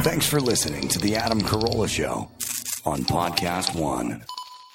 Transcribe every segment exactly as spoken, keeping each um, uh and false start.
Thanks for listening to The Adam Carolla Show on Podcast One.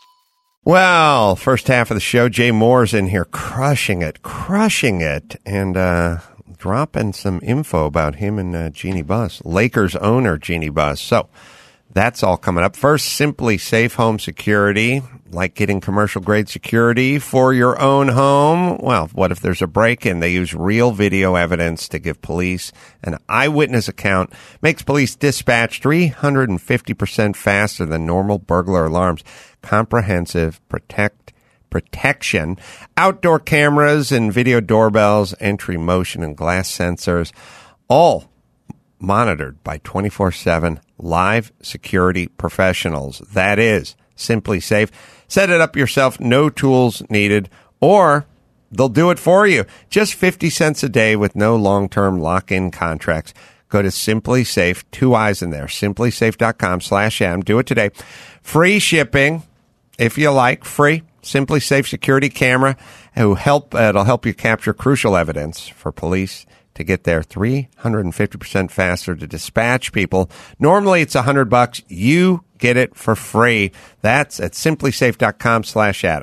Well, first half of the show, Jay Moore's in here crushing it, crushing it, and uh, dropping some info about him and uh, Jeannie Buss, Lakers owner Jeannie Buss. So that's all coming up. First, Simply Safe Home Security, like getting commercial-grade security for your own home. Well, what if there's a break-in? They use real video evidence to give police an eyewitness account. Makes police dispatch three hundred fifty percent faster than normal burglar alarms. Comprehensive protect protection. Outdoor cameras and video doorbells, entry motion and glass sensors, all monitored by twenty-four seven live security professionals. That is Simply Safe. Set it up yourself, no tools needed, or they'll do it for you. Just fifty cents a day with no long-term lock-in contracts. Go to Simply Safe, two eyes in there, simplysafe.com slash M. Do it today. Free shipping, if you like, free. Simply Safe security camera. It'll help, uh, it'll help you capture crucial evidence for police to get there three hundred fifty percent faster to dispatch people. Normally it's one hundred bucks. You get it for free. That's at simplysafe.com slash Adam.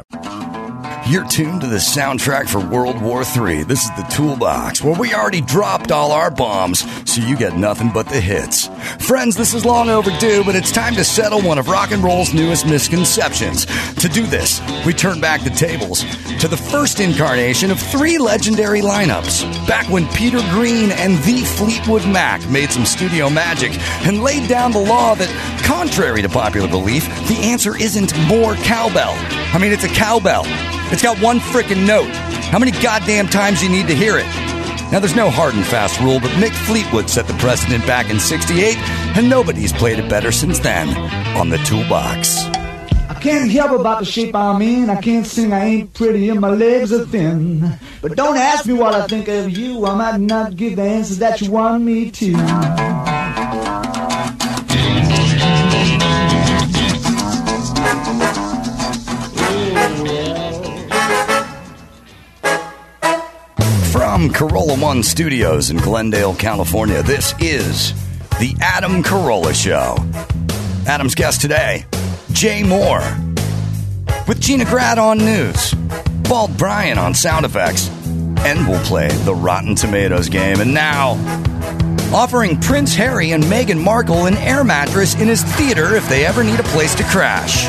You're tuned to the soundtrack for World War Three. This is the Toolbox, where we already dropped all our bombs, so you get nothing but the hits. Friends, this is long overdue, but it's time to settle one of rock and roll's newest misconceptions. To do this, we turn back the tables to the first incarnation of three legendary lineups. Back when Peter Green and the Fleetwood Mac made some studio magic and laid down the law that, contrary to popular belief, the answer isn't more cowbell. I mean, it's a cowbell. It's got one frickin' note. How many goddamn times you need to hear it? Now, there's no hard and fast rule, but Mick Fleetwood set the precedent back in sixty-eight, and nobody's played it better since then on the Toolbox. I can't help about the shape I'm in. I can't sing, I ain't pretty, and my legs are thin. But don't ask me what I think of you. I might not give the answers that you want me to. From Carolla One Studios in Glendale, California, this is The Adam Carolla Show. Adam's guest today, Jay Moore. With Gina Grad on news, Bald Brian on sound effects, and we'll play the Rotten Tomatoes game. And now, offering Prince Harry and Meghan Markle an air mattress in his theater if they ever need a place to crash.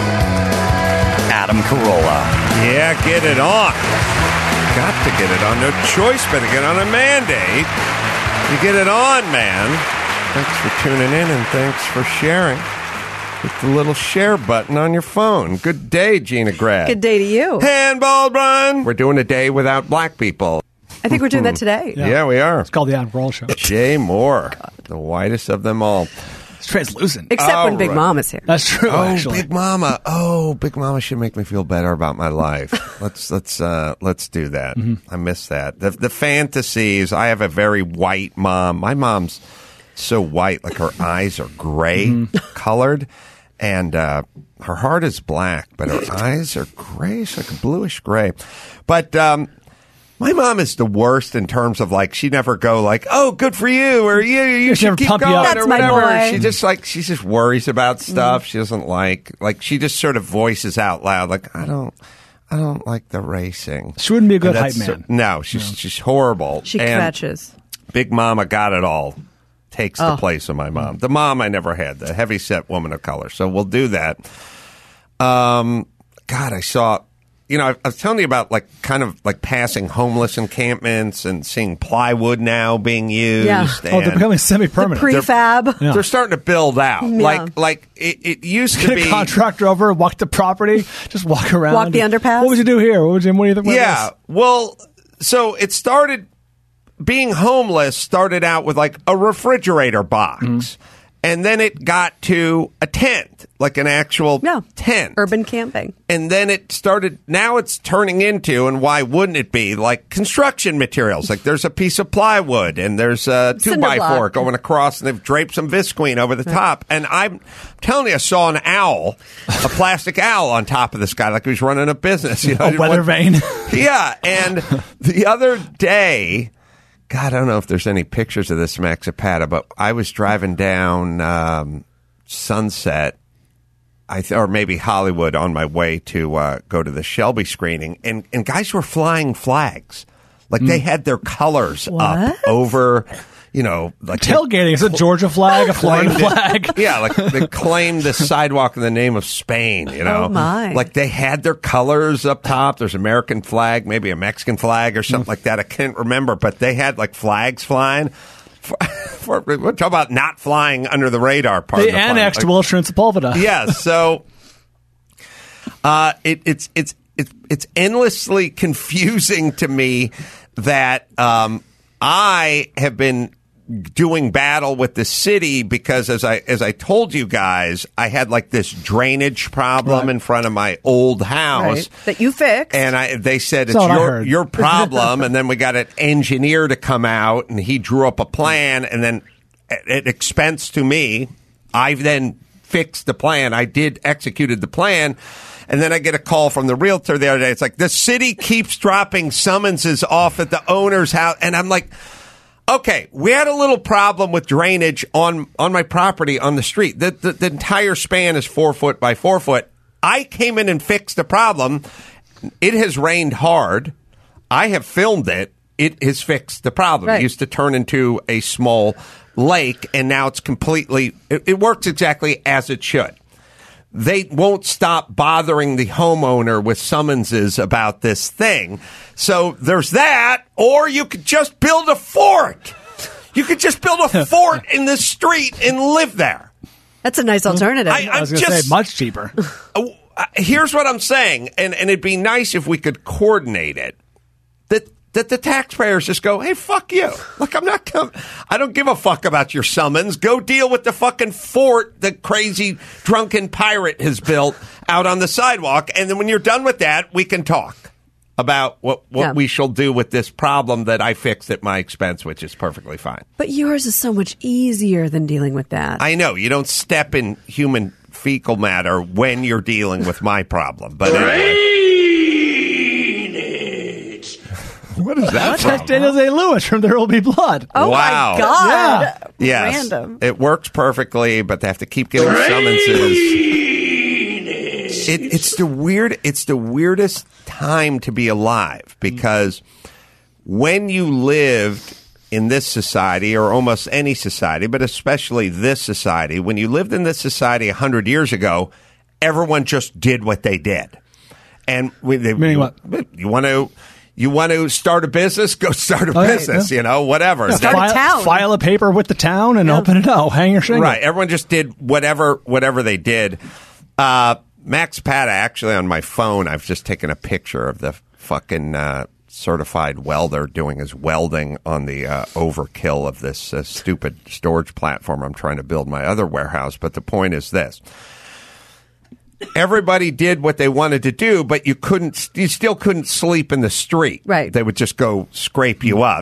Adam Carolla. Yeah, get it on. Got to get it on. No choice but to get on a mandate. You get it on, man. Thanks for tuning in and thanks for sharing. Hit the little share button on your phone. Good day, Gina Grad. Good day to you. Handball run. We're doing a day without black people. I think we're doing that today. Yeah, yeah we are. It's called the Adam Carolla Show. Jay Moore, God. The whitest of them all. It's translucent. Except oh, when Big right. Mama's here. That's true, oh, actually. Big Mama. Oh, Big Mama should make me feel better about my life. let's let's uh, let's do that. Mm-hmm. I miss that. The the fantasies. I have a very white mom. My mom's so white, like her eyes are gray mm-hmm. colored, and uh, her heart is black, but her eyes are gray, it's like a bluish gray. But um, my mom is the worst in terms of, like, she never go like, oh, good for you, or you, you She should keep pump you going, up. That's or my whatever. boy. She just, like, she just worries about stuff. Mm. She doesn't like, like, she just sort of voices out loud, like, I don't, I don't like the racing. She wouldn't be a good hype man. No, she's, no. she's horrible. She and catches. Big Mama got it all. Takes oh. the place of my mom. The mom I never had, the heavy-set woman of color. So we'll do that. Um, God, I saw... You know, I was telling you about, like, kind of, like, passing homeless encampments and seeing plywood now being used. Yeah. Oh, they're becoming semi-permanent. The prefab. They're, yeah. they're starting to build out. Yeah. Like, like it, it used to Get be... a contractor over, walk the property, just walk around. Walk the underpass. What would you do here? What would you, what do you think about Yeah. this? Well, so it started... Being homeless started out with, like, a refrigerator box. Mm-hmm. And then it got to a tent, like an actual yeah. tent. Urban camping. And then it started, now it's turning into, and why wouldn't it be, like construction materials. Like there's a piece of plywood and there's a two by four going across and they've draped some visqueen over the top. And I'm telling you, I saw an owl, a plastic owl on top of this guy, like he was running a business. You know, a weather vane. Yeah. And the other day, God, I don't know if there's any pictures of this Maxipata, but I was driving down um, Sunset, I th- or maybe Hollywood, on my way to uh, go to the Shelby screening, and, and guys were flying flags. Like, they had their colors What? up over, you know, like Tailgating. Is a Georgia flag, a Florida claimed flag? it- yeah, like they claimed the sidewalk in the name of Spain, you know. Oh, my. Like they had their colors up top. There's an American flag, maybe a Mexican flag or something like that. I can't remember, but they had like flags flying. For, for, we're talking about not flying under the radar part. They of the flying. annexed Like, Wilshire and Sepulveda. yeah, so uh, it, it's it's it's it's endlessly confusing to me that um, I have been doing battle with the city because, as I as I told you guys, I had like this drainage problem Right. in front of my old house. Right. That you fixed. And I, they said, That's it's all I your, heard. your problem. And then we got an engineer to come out, and he drew up a plan. And then at, at expense to me, I then fixed the plan. I did executed the plan. And then I get a call from the realtor the other day. It's like, the city keeps dropping summonses off at the owner's house. And I'm like, okay, we had a little problem with drainage on, on my property on the street. The, the, the entire span is four foot by four foot. I came in and fixed the problem. It has rained hard. I have filmed it. It has fixed the problem. Right. It used to turn into a small lake, and now it's completely, it, it works exactly as it should. They won't stop bothering the homeowner with summonses about this thing. So there's that, or you could just build a fort. You could just build a fort in the street and live there. That's a nice alternative. I- I was going to just- say, much cheaper. Uh, Here's what I'm saying, and, and it'd be nice if we could coordinate it. That that the taxpayers just go, hey, fuck you. Look, I'm not coming. I don't give a fuck about your summons. Go deal with the fucking fort the crazy drunken pirate has built out on the sidewalk. And then when you're done with that, we can talk about what, what Yeah. we shall do with this problem that I fixed at my expense, which is perfectly fine. But yours is so much easier than dealing with that. I know you don't step in human fecal matter when you're dealing with my problem. But anyway. What is that That's from? Daniel Day-Lewis from There Will Be Blood. oh, Wow. my God. Yes, Random. it works perfectly, but they have to keep getting summonses. It, it's the weird. It's the weirdest time to be alive because when you lived in this society, or almost any society, but especially this society, when you lived in this society a hundred years ago, everyone just did what they did, and we, they, Meaning what? You want to. You want to start a business? Go start a Oh, yeah, business, yeah. you know, whatever. Start a file, town. file a paper with the town and open it up. Hang your shingle. Right. Everyone just did whatever whatever they did. Uh, Maxipata, actually, on my phone, I've just taken a picture of the fucking uh, certified welder doing his welding on the uh, overkill of this uh, stupid storage platform I'm trying to build my other warehouse. But the point is this. Everybody did what they wanted to do, but you couldn't. You still couldn't sleep in the street. Right. They would just go scrape you up,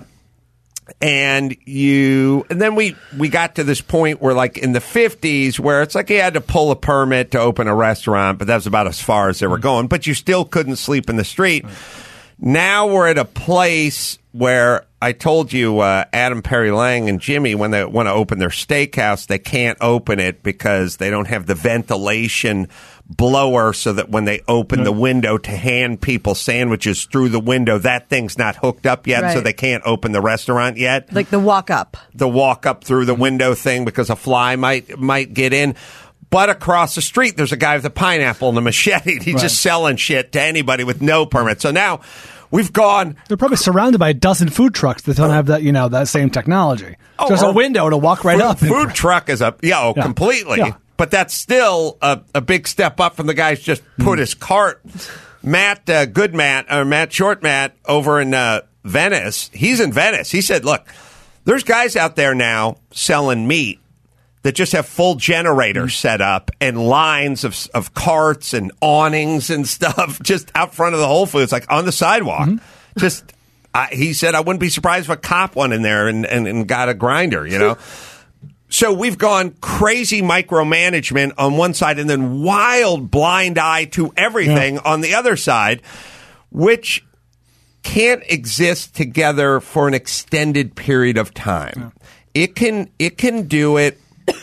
and you. And then we we got to this point where, like in the fifties, where it's like you had to pull a permit to open a restaurant, but that's about as far as they were going. But you still couldn't sleep in the street. Now we're at a place where I told you uh, Adam Perry Lang and Jimmy, when they want to open their steakhouse, they can't open it because they don't have the ventilation blower so that when they open the window to hand people sandwiches through the window, that thing's not hooked up yet, so Right. they can't open the restaurant yet. Like the walk up. The walk up through the window thing because a fly might might get in. But across the street, there's a guy with a pineapple and a machete. He's Right. just selling shit to anybody with no permit. So now we've gone. They're probably surrounded by a dozen food trucks that don't have that, you know, that same technology. Oh, There's or- a window to walk right food, up. Food truck is a yeah, oh, Yeah. completely. Yeah. But that's still a, a big step up from the guy who's just put his cart. Matt, uh, good Matt, or Matt Short Matt over in uh, Venice. He's in Venice. He said, "Look, there's guys out there now selling meat that just have full generators set up and lines of of carts and awnings and stuff just out front of the Whole Foods, like on the sidewalk. Just." I, he said, I wouldn't be surprised if a cop went in there and, and, and got a grinder, you know? So we've gone crazy micromanagement on one side and then wild blind eye to everything Yeah. on the other side, which can't exist together for an extended period of time. Yeah. It can it can do it.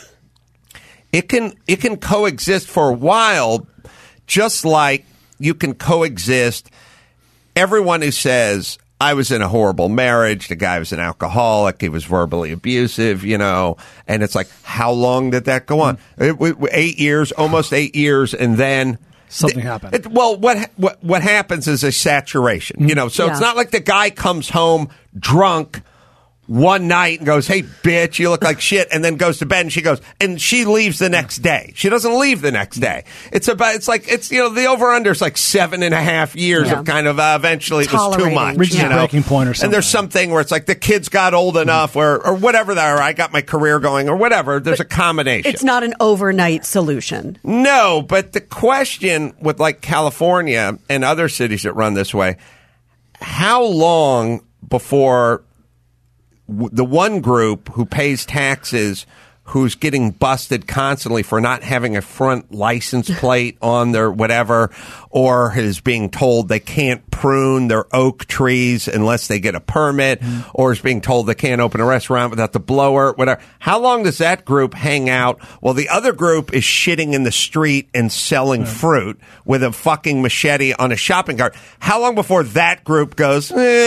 It can it can coexist for a while, just like you can coexist. Everyone who says, I was in a horrible marriage, the guy was an alcoholic, he was verbally abusive, you know, and it's like, how long did that go on? Mm-hmm. It, it, eight years, almost eight years, and then something th- happened. It, well, what, what what happens is a saturation, mm-hmm. you know, so yeah. It's not like the guy comes home drunk one night and goes, hey, bitch, you look like shit, and then goes to bed, and she goes, and she leaves the next day. She doesn't leave the next day. It's about, it's like, it's, you know, the over-under is like seven and a half years yeah. of kind of, uh, eventually it was too much. Reaches you a know? breaking point or something. And there's something where it's like the kids got old enough, or, or whatever, or I got my career going, or whatever. There's but a combination. It's not an overnight solution. No, but the question with like California and other cities that run this way, how long before the one group who pays taxes, who's getting busted constantly for not having a front license plate on their whatever, or is being told they can't prune their oak trees unless they get a permit, mm. or is being told they can't open a restaurant without the blower, whatever. How long does that group hang out while the other group is shitting in the street and selling right. fruit with a fucking machete on a shopping cart? How long before that group goes,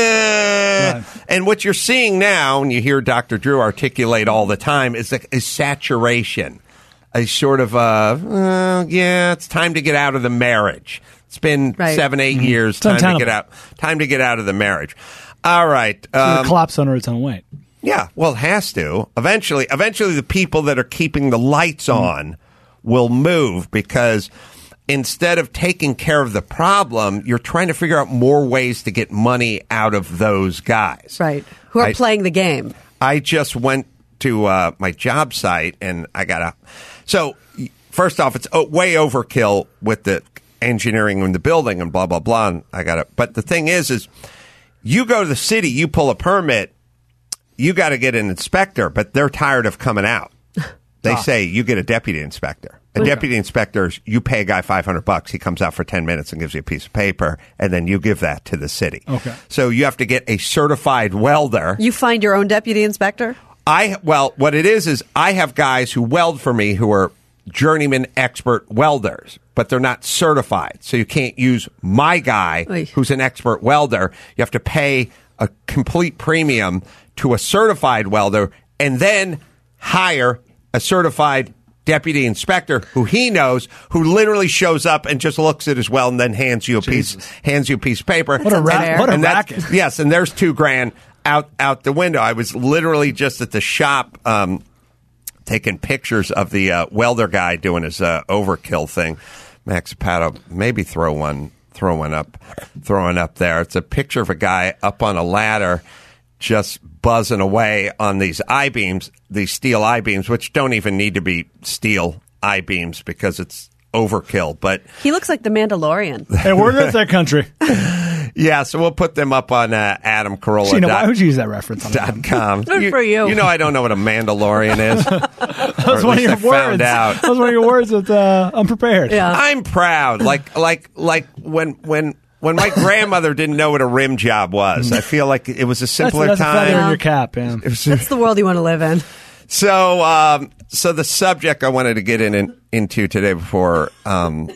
eh? Right. And what you're seeing now, and you hear Doctor Drew articulate all the time, is the is saturation, a sort of, uh, uh, yeah, it's time to get out of the marriage. It's been right. seven, eight mm-hmm. years. Time to get out. Time to get out of the marriage. All right. Um, so collapse under its own weight. Yeah. Well, it has to. Eventually, eventually, the people that are keeping the lights mm-hmm. on will move, because instead of taking care of the problem, you're trying to figure out more ways to get money out of those guys. Right. Who are I, playing the game. I just went to uh, my job site, and I got a. So first off, it's way overkill with the engineering in the building and blah blah blah. And I got it. But the thing is, is you go to the city, you pull a permit, you got to get an inspector, but they're tired of coming out. They ah. say you get a deputy inspector. A deputy inspector, you pay a guy five hundred bucks. He comes out for ten minutes and gives you a piece of paper, and then you give that to the city. Okay. So you have to get a certified welder. You find your own deputy inspector? I well, what it is is I have guys who weld for me who are journeyman expert welders, but they're not certified. So you can't use my guy Oy. who's an expert welder. You have to pay a complete premium to a certified welder, and then hire a certified deputy inspector who he knows, who literally shows up and just looks at his weld and then hands you a Jesus. piece hands you a piece of paper. What a, ra- what a racket! Yes, and there's two grand. Out out the window. I was literally just at the shop um, taking pictures of the uh, welder guy doing his uh, overkill thing. Max Pato, maybe throw one, throw one up, throwing up there. It's a picture of a guy up on a ladder, just buzzing away on these I-beams, these steel I-beams, which don't even need to be steel I-beams because it's overkill. But he looks like the Mandalorian. Hey, we're good at that country. Yeah, so we'll put them up on uh, Adam Carolla. So, you know, why would you use that reference on dot com. Good you, for you. You know I don't know what a Mandalorian is. That was one of your words. Found out. That was one of your words that uh, I'm prepared. Yeah. I'm proud. Like like like when when when my grandmother didn't know what a rim job was. I feel like it was a simpler that's, that's time. A feather in your cap, yeah. That's the world you want to live in. So um, so the subject I wanted to get in, in into today before um,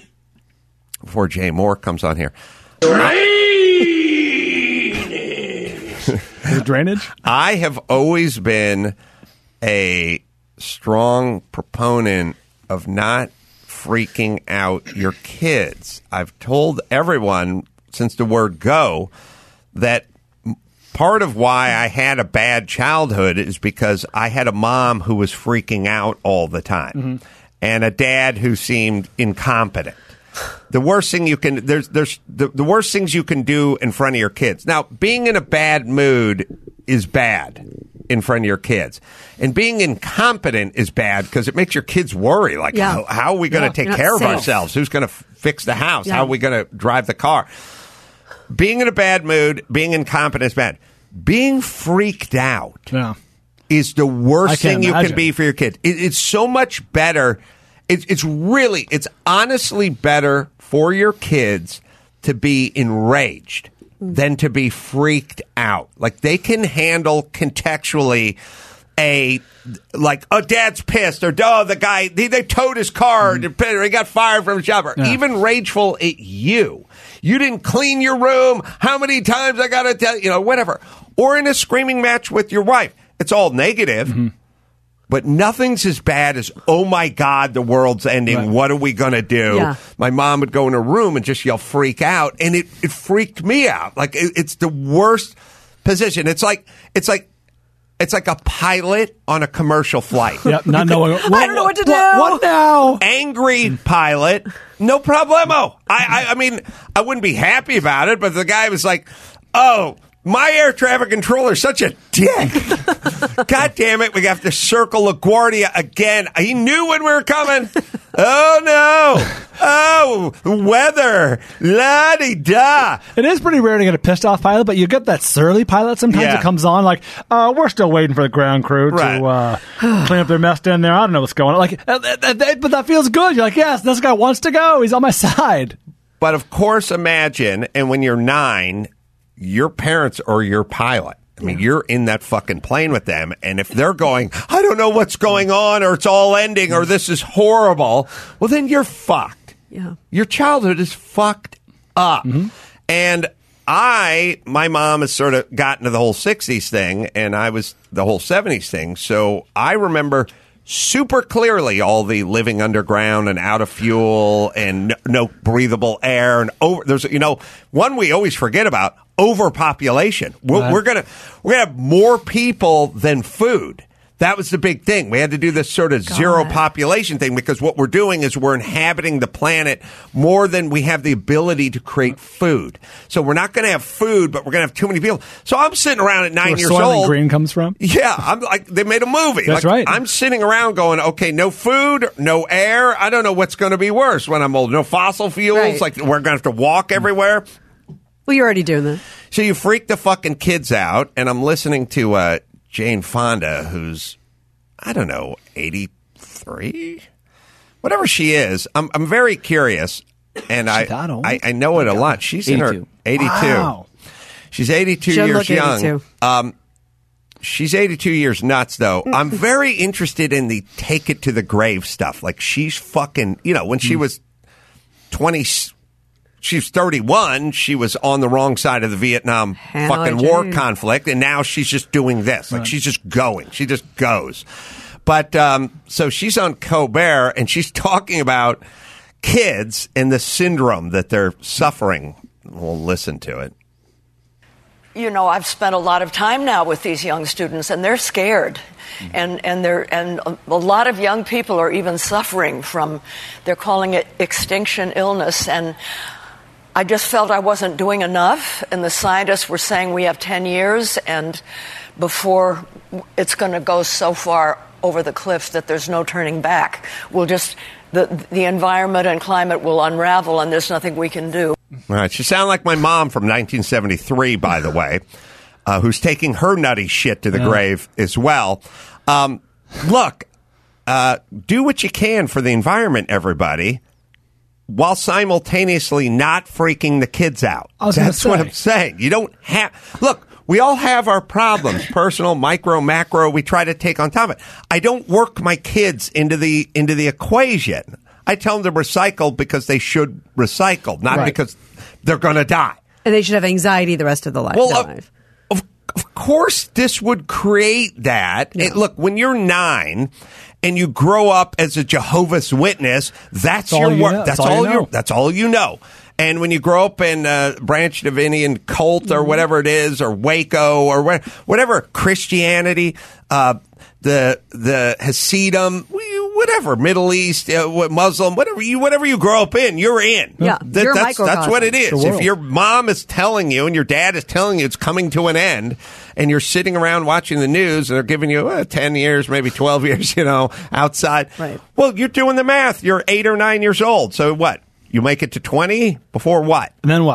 before Jay Moore comes on here. Is it drainage? I have always been a strong proponent of not freaking out your kids. I've told everyone since the word go that part of why I had a bad childhood is because I had a mom who was freaking out all the time, mm-hmm. and a dad who seemed incompetent. The worst thing you can there's there's the, the worst things you can do in front of your kids. Now, being in a bad mood is bad in front of your kids, and being incompetent is bad because it makes your kids worry. Like, yeah. how, how are we going to yeah, take care safe. of ourselves? Who's going to f- fix the house? Yeah. How are we going to drive the car? Being in a bad mood, being incompetent is bad. Being freaked out yeah. is the worst thing you imagine. can be for your kid. It, it's so much better. It's, it's really, it's honestly better for your kids to be enraged than to be freaked out. Like, they can handle contextually a, like, oh, dad's pissed, or, oh, the guy, they, they towed his car, mm. or he got fired from his job, or yeah. even rageful at you. You didn't clean your room. How many times I got to tell you, know, whatever. Or in a screaming match with your wife. It's all negative. Mm-hmm. But nothing's as bad as, oh, my God, the world's ending. Right. What are we going to do? Yeah. My mom would go in a room and just yell, freak out. And it, it freaked me out. Like, it, it's the worst position. It's like, it's like, it's like a pilot on a commercial flight. Yep, not knowing. What, I don't know what to do. What, what now? Angry pilot, no problemo. I, I, I mean, I wouldn't be happy about it, but the guy was like, oh, my air traffic controller is such a dick. God damn it, we have to circle LaGuardia again. He knew when we were coming. Oh, no. Oh, weather. La-di-da. It is pretty rare to get a pissed off pilot, but you get that surly pilot sometimes yeah. that comes on like, uh, we're still waiting for the ground crew right. to uh, clean up their mess down there. I don't know what's going on. Like, uh, uh, uh, but that feels good. You're like, yes, this guy wants to go. He's on my side. But, of course, imagine, and when you're nine, your parents are your pilot. I mean, yeah. you're in that fucking plane with them, and if they're going, I don't know what's going on, or it's all ending, or this is horrible, well, then you're fucked. Yeah. Your childhood is fucked up. Mm-hmm. And I, my mom has sort of gotten to the whole sixties thing, and I was the whole seventies thing, so I remember super clearly all the living underground and out of fuel and no, no breathable air and over. There's, you know, one we always forget about: overpopulation. We're, Right. we're gonna we're gonna have more people than food. That was the big thing. We had to do this sort of God. zero population thing, because what we're doing is we're inhabiting the planet more than we have the ability to create food. So we're not going to have food, but we're going to have too many people. So I'm sitting around at nine Where years Soylent old. Green comes from? Yeah, I'm like, they made a movie. That's like, right. I'm sitting around going, okay, no food, no air. I don't know what's going to be worse when I'm old. No fossil fuels. Right. Like, we're going to have to walk everywhere. Well, you're already doing that. So you freak the fucking kids out, and I'm listening to uh, Jane Fonda, who's, I don't know, eighty-three? Whatever she is. I'm I'm very curious, and I, I I know it a lot. She's in her eighty-two. Wow. She's eighty-two She years look young. eighty-two. Um, she's eighty-two years nuts, though. I'm very interested in the take it to the grave stuff. Like, she's fucking, you know, when she was twenty, she's thirty-one, she was on the wrong side of the Vietnam Hanoi fucking war Jane. conflict, and now she's just doing this. Like, she's just going. She just goes. But, um, so she's on Colbert, and she's talking about kids and the syndrome that they're suffering. We'll listen to it. You know, I've spent a lot of time now with these young students, and they're scared. Mm-hmm. And and they're and a lot of young people are even suffering from, they're calling it extinction illness. And I just felt I wasn't doing enough, and the scientists were saying we have ten years, and before it's going to go so far over the cliff that there's no turning back. We'll just, the the environment and climate will unravel, and there's nothing we can do. All right, she sounded like my mom from nineteen seventy-three, by the way, uh, who's taking her nutty shit to the yeah. grave as well. Um, look, uh, do what you can for the environment, everybody, while simultaneously not freaking the kids out. I was That's gonna say. what I'm saying. You don't have... Look, we all have our problems, personal, micro, macro. We try to take on top of it. I don't work my kids into the into the equation. I tell them to recycle because they should recycle, not Right. because they're going to die. And they should have anxiety the rest of the life. Well, their uh, life. Of, of course, this would create that. Yeah. It, look, when you're nine and you grow up as a Jehovah's Witness, that's, That's all your you work. know. That's, That's all all you you. know. That's all you know. And when you grow up in a Branch Davidian cult or whatever it is, or Waco or where, whatever Christianity, uh, the the Hasidim, whatever Middle East, uh, Muslim, whatever you whatever you grow up in, you're in. Yeah, That- you're a that's that's what it microcosm. is. The If world. your mom is telling you and your dad is telling you it's coming to an end, and you're sitting around watching the news and they're giving you uh, ten years, maybe twelve years, you know, outside. Right. Well, you're doing the math. You're eight or nine years old. So what? You make it to twenty before what? And then what?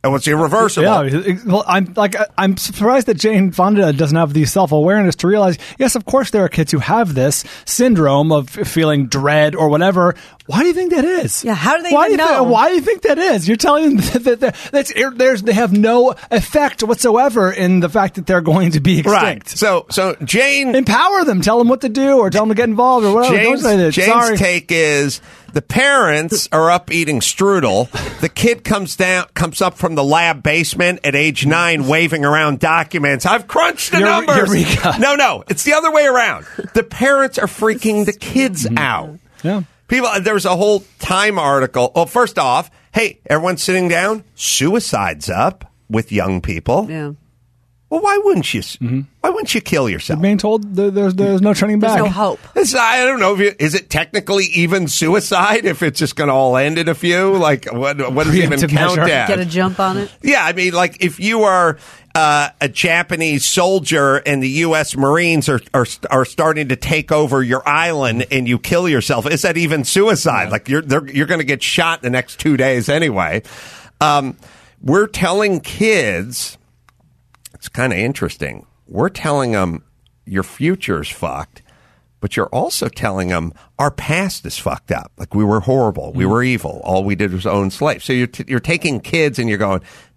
Oh, it's irreversible. Yeah, well, I'm like I'm surprised that Jane Fonda doesn't have the self-awareness to realize, yes, of course there are kids who have this syndrome of feeling dread or whatever. Why do you think that is? Yeah, how do they why even do you know? Th- why do you think that is? You're telling them that, that that's there's they have no effect whatsoever in the fact that they're going to be extinct. Right. So, so Jane empower them, tell them what to do, or tell them to get involved, or whatever. Jane's, Don't say that. Jane's Sorry. take is the parents are up eating strudel. The kid comes down, comes up from the lab basement at age nine, waving around documents. I've crunched the Eur- numbers. Eureka. No, no, it's the other way around. The parents are freaking the kids out. Yeah. People, there was a whole Time article. Well, first off, hey, everyone's sitting down. Suicide's up with young people. Yeah. Well, why wouldn't you? Mm-hmm. Why wouldn't you kill yourself? Being told th- there's there's no turning back. There's no hope. It's, I don't know if you, is it technically even suicide if it's just going to all end in a few. Like what? What does it even Preemptive count measure. as? Get a jump on it. Yeah, I mean, like if you are uh, a Japanese soldier and the U S Marines are, are are starting to take over your island and you kill yourself, is that even suicide? Yeah. Like you're they're, you're going to get shot the next two days anyway. Um, we're telling kids. It's kind of interesting. We're telling them your future's fucked, but you're also telling them our past is fucked up. Like we were horrible. We were evil. All we did was own slaves. So you're, t- you're taking kids and you're going,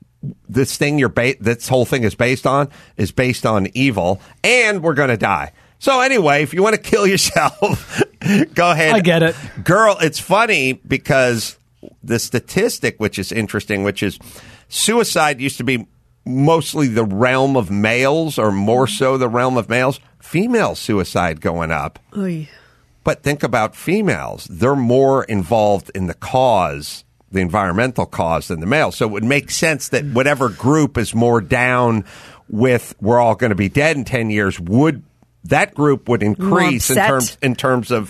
this thing you're ba- this whole thing is based on is based on evil, and we're going to die. So anyway, if you want to kill yourself, go ahead. I get it. Girl, it's funny because the statistic, which is interesting, which is suicide used to be mostly the realm of males, or more so the realm of males. Female suicide going up. Oy. But think about females. They're more involved in the cause, the environmental cause, than the males. So it would make sense that whatever group is more down with we're all going to be dead in ten years, would that group would increase in terms in terms of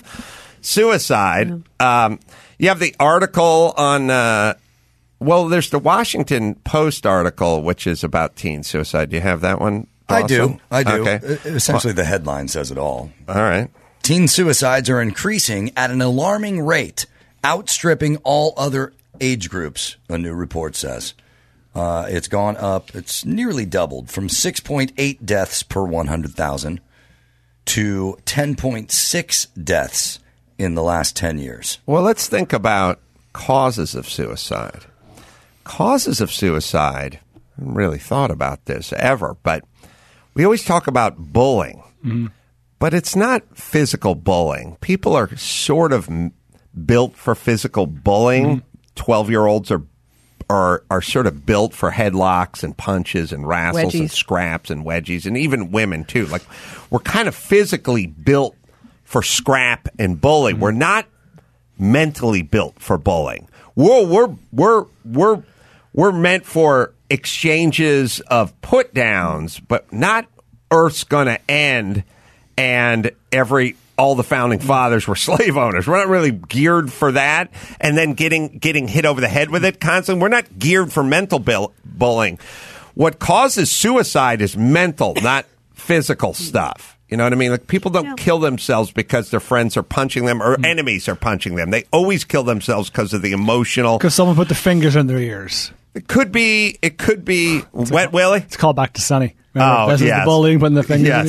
suicide. Yeah. Um, you have the article on uh, well, there's the Washington Post article, which is about teen suicide. Do you have that one, Dawson? I do. I do. Okay. Essentially, the headline says it all. All right. Teen suicides are increasing at an alarming rate, outstripping all other age groups, a new report says. Uh, it's gone up. It's nearly doubled from six point eight deaths per one hundred thousand to ten point six deaths in the last ten years. Well, let's think about causes of suicide. Causes of suicide, I haven't really thought about this ever, but we always talk about bullying, mm-hmm. but it's not physical bullying. People are sort of m- built for physical bullying. twelve-year-olds mm-hmm. are, are are sort of built for headlocks and punches and wrestles Wedgies. and scraps and wedgies, and even women, too. Like, we're kind of physically built for scrap and bullying. Mm-hmm. We're not mentally built for bullying. We're we're we're we're we're meant for exchanges of put downs, but not Earth's gonna end and every all the founding fathers were slave owners. We're not really geared for that, and then getting getting hit over the head with it constantly. We're not geared for mental bill- bullying. What causes suicide is mental, not physical stuff. You know what I mean? Like, people don't yeah. kill themselves because their friends are punching them or mm. enemies are punching them. They always kill themselves because of the emotional. Because someone put the fingers in their ears. It could be. It could be. It's Wet a, Willie. It's called Back to Sunny. Remember? Oh, This yes. is the bullying, putting the fingers Yes. in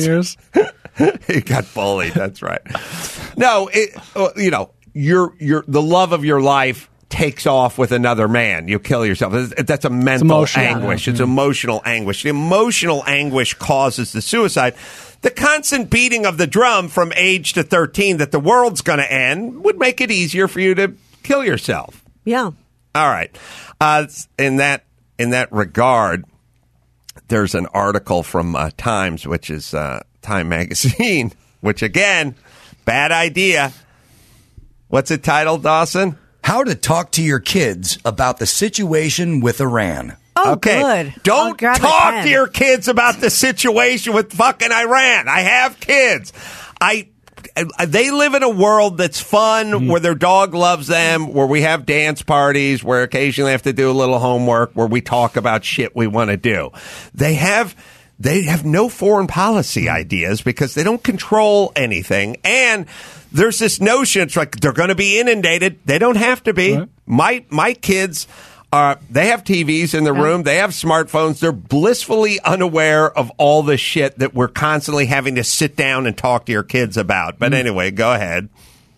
the ears. He got bullied. That's right. No, it, you know, your your the love of your life takes off with another man. You kill yourself. That's a mental it's anguish. Yeah. It's emotional anguish. The emotional anguish causes the suicide. The constant beating of the drum from age to thirteen that the world's going to end would make it easier for you to kill yourself. Yeah. All right. Uh, in that in that regard, there's an article from uh, Times, which is uh, Time Magazine, which, again, bad idea. What's it titled, Dawson? How to talk to your kids about the situation with Iran. Oh, okay. good. Don't I'll grab a talk pen. to your kids about the situation with fucking Iran. I have kids. I they live in a world that's fun, mm. where their dog loves them, where we have dance parties, where occasionally they have to do a little homework, where we talk about shit we want to do. They have they have no foreign policy ideas because they don't control anything. And there's this notion, it's like they're going to be inundated. They don't have to be. Right. My my kids Uh, they have T Vs in the Yeah. room. They have smartphones. They're blissfully unaware of all the shit that we're constantly having to sit down and talk to your kids about. But anyway, go ahead.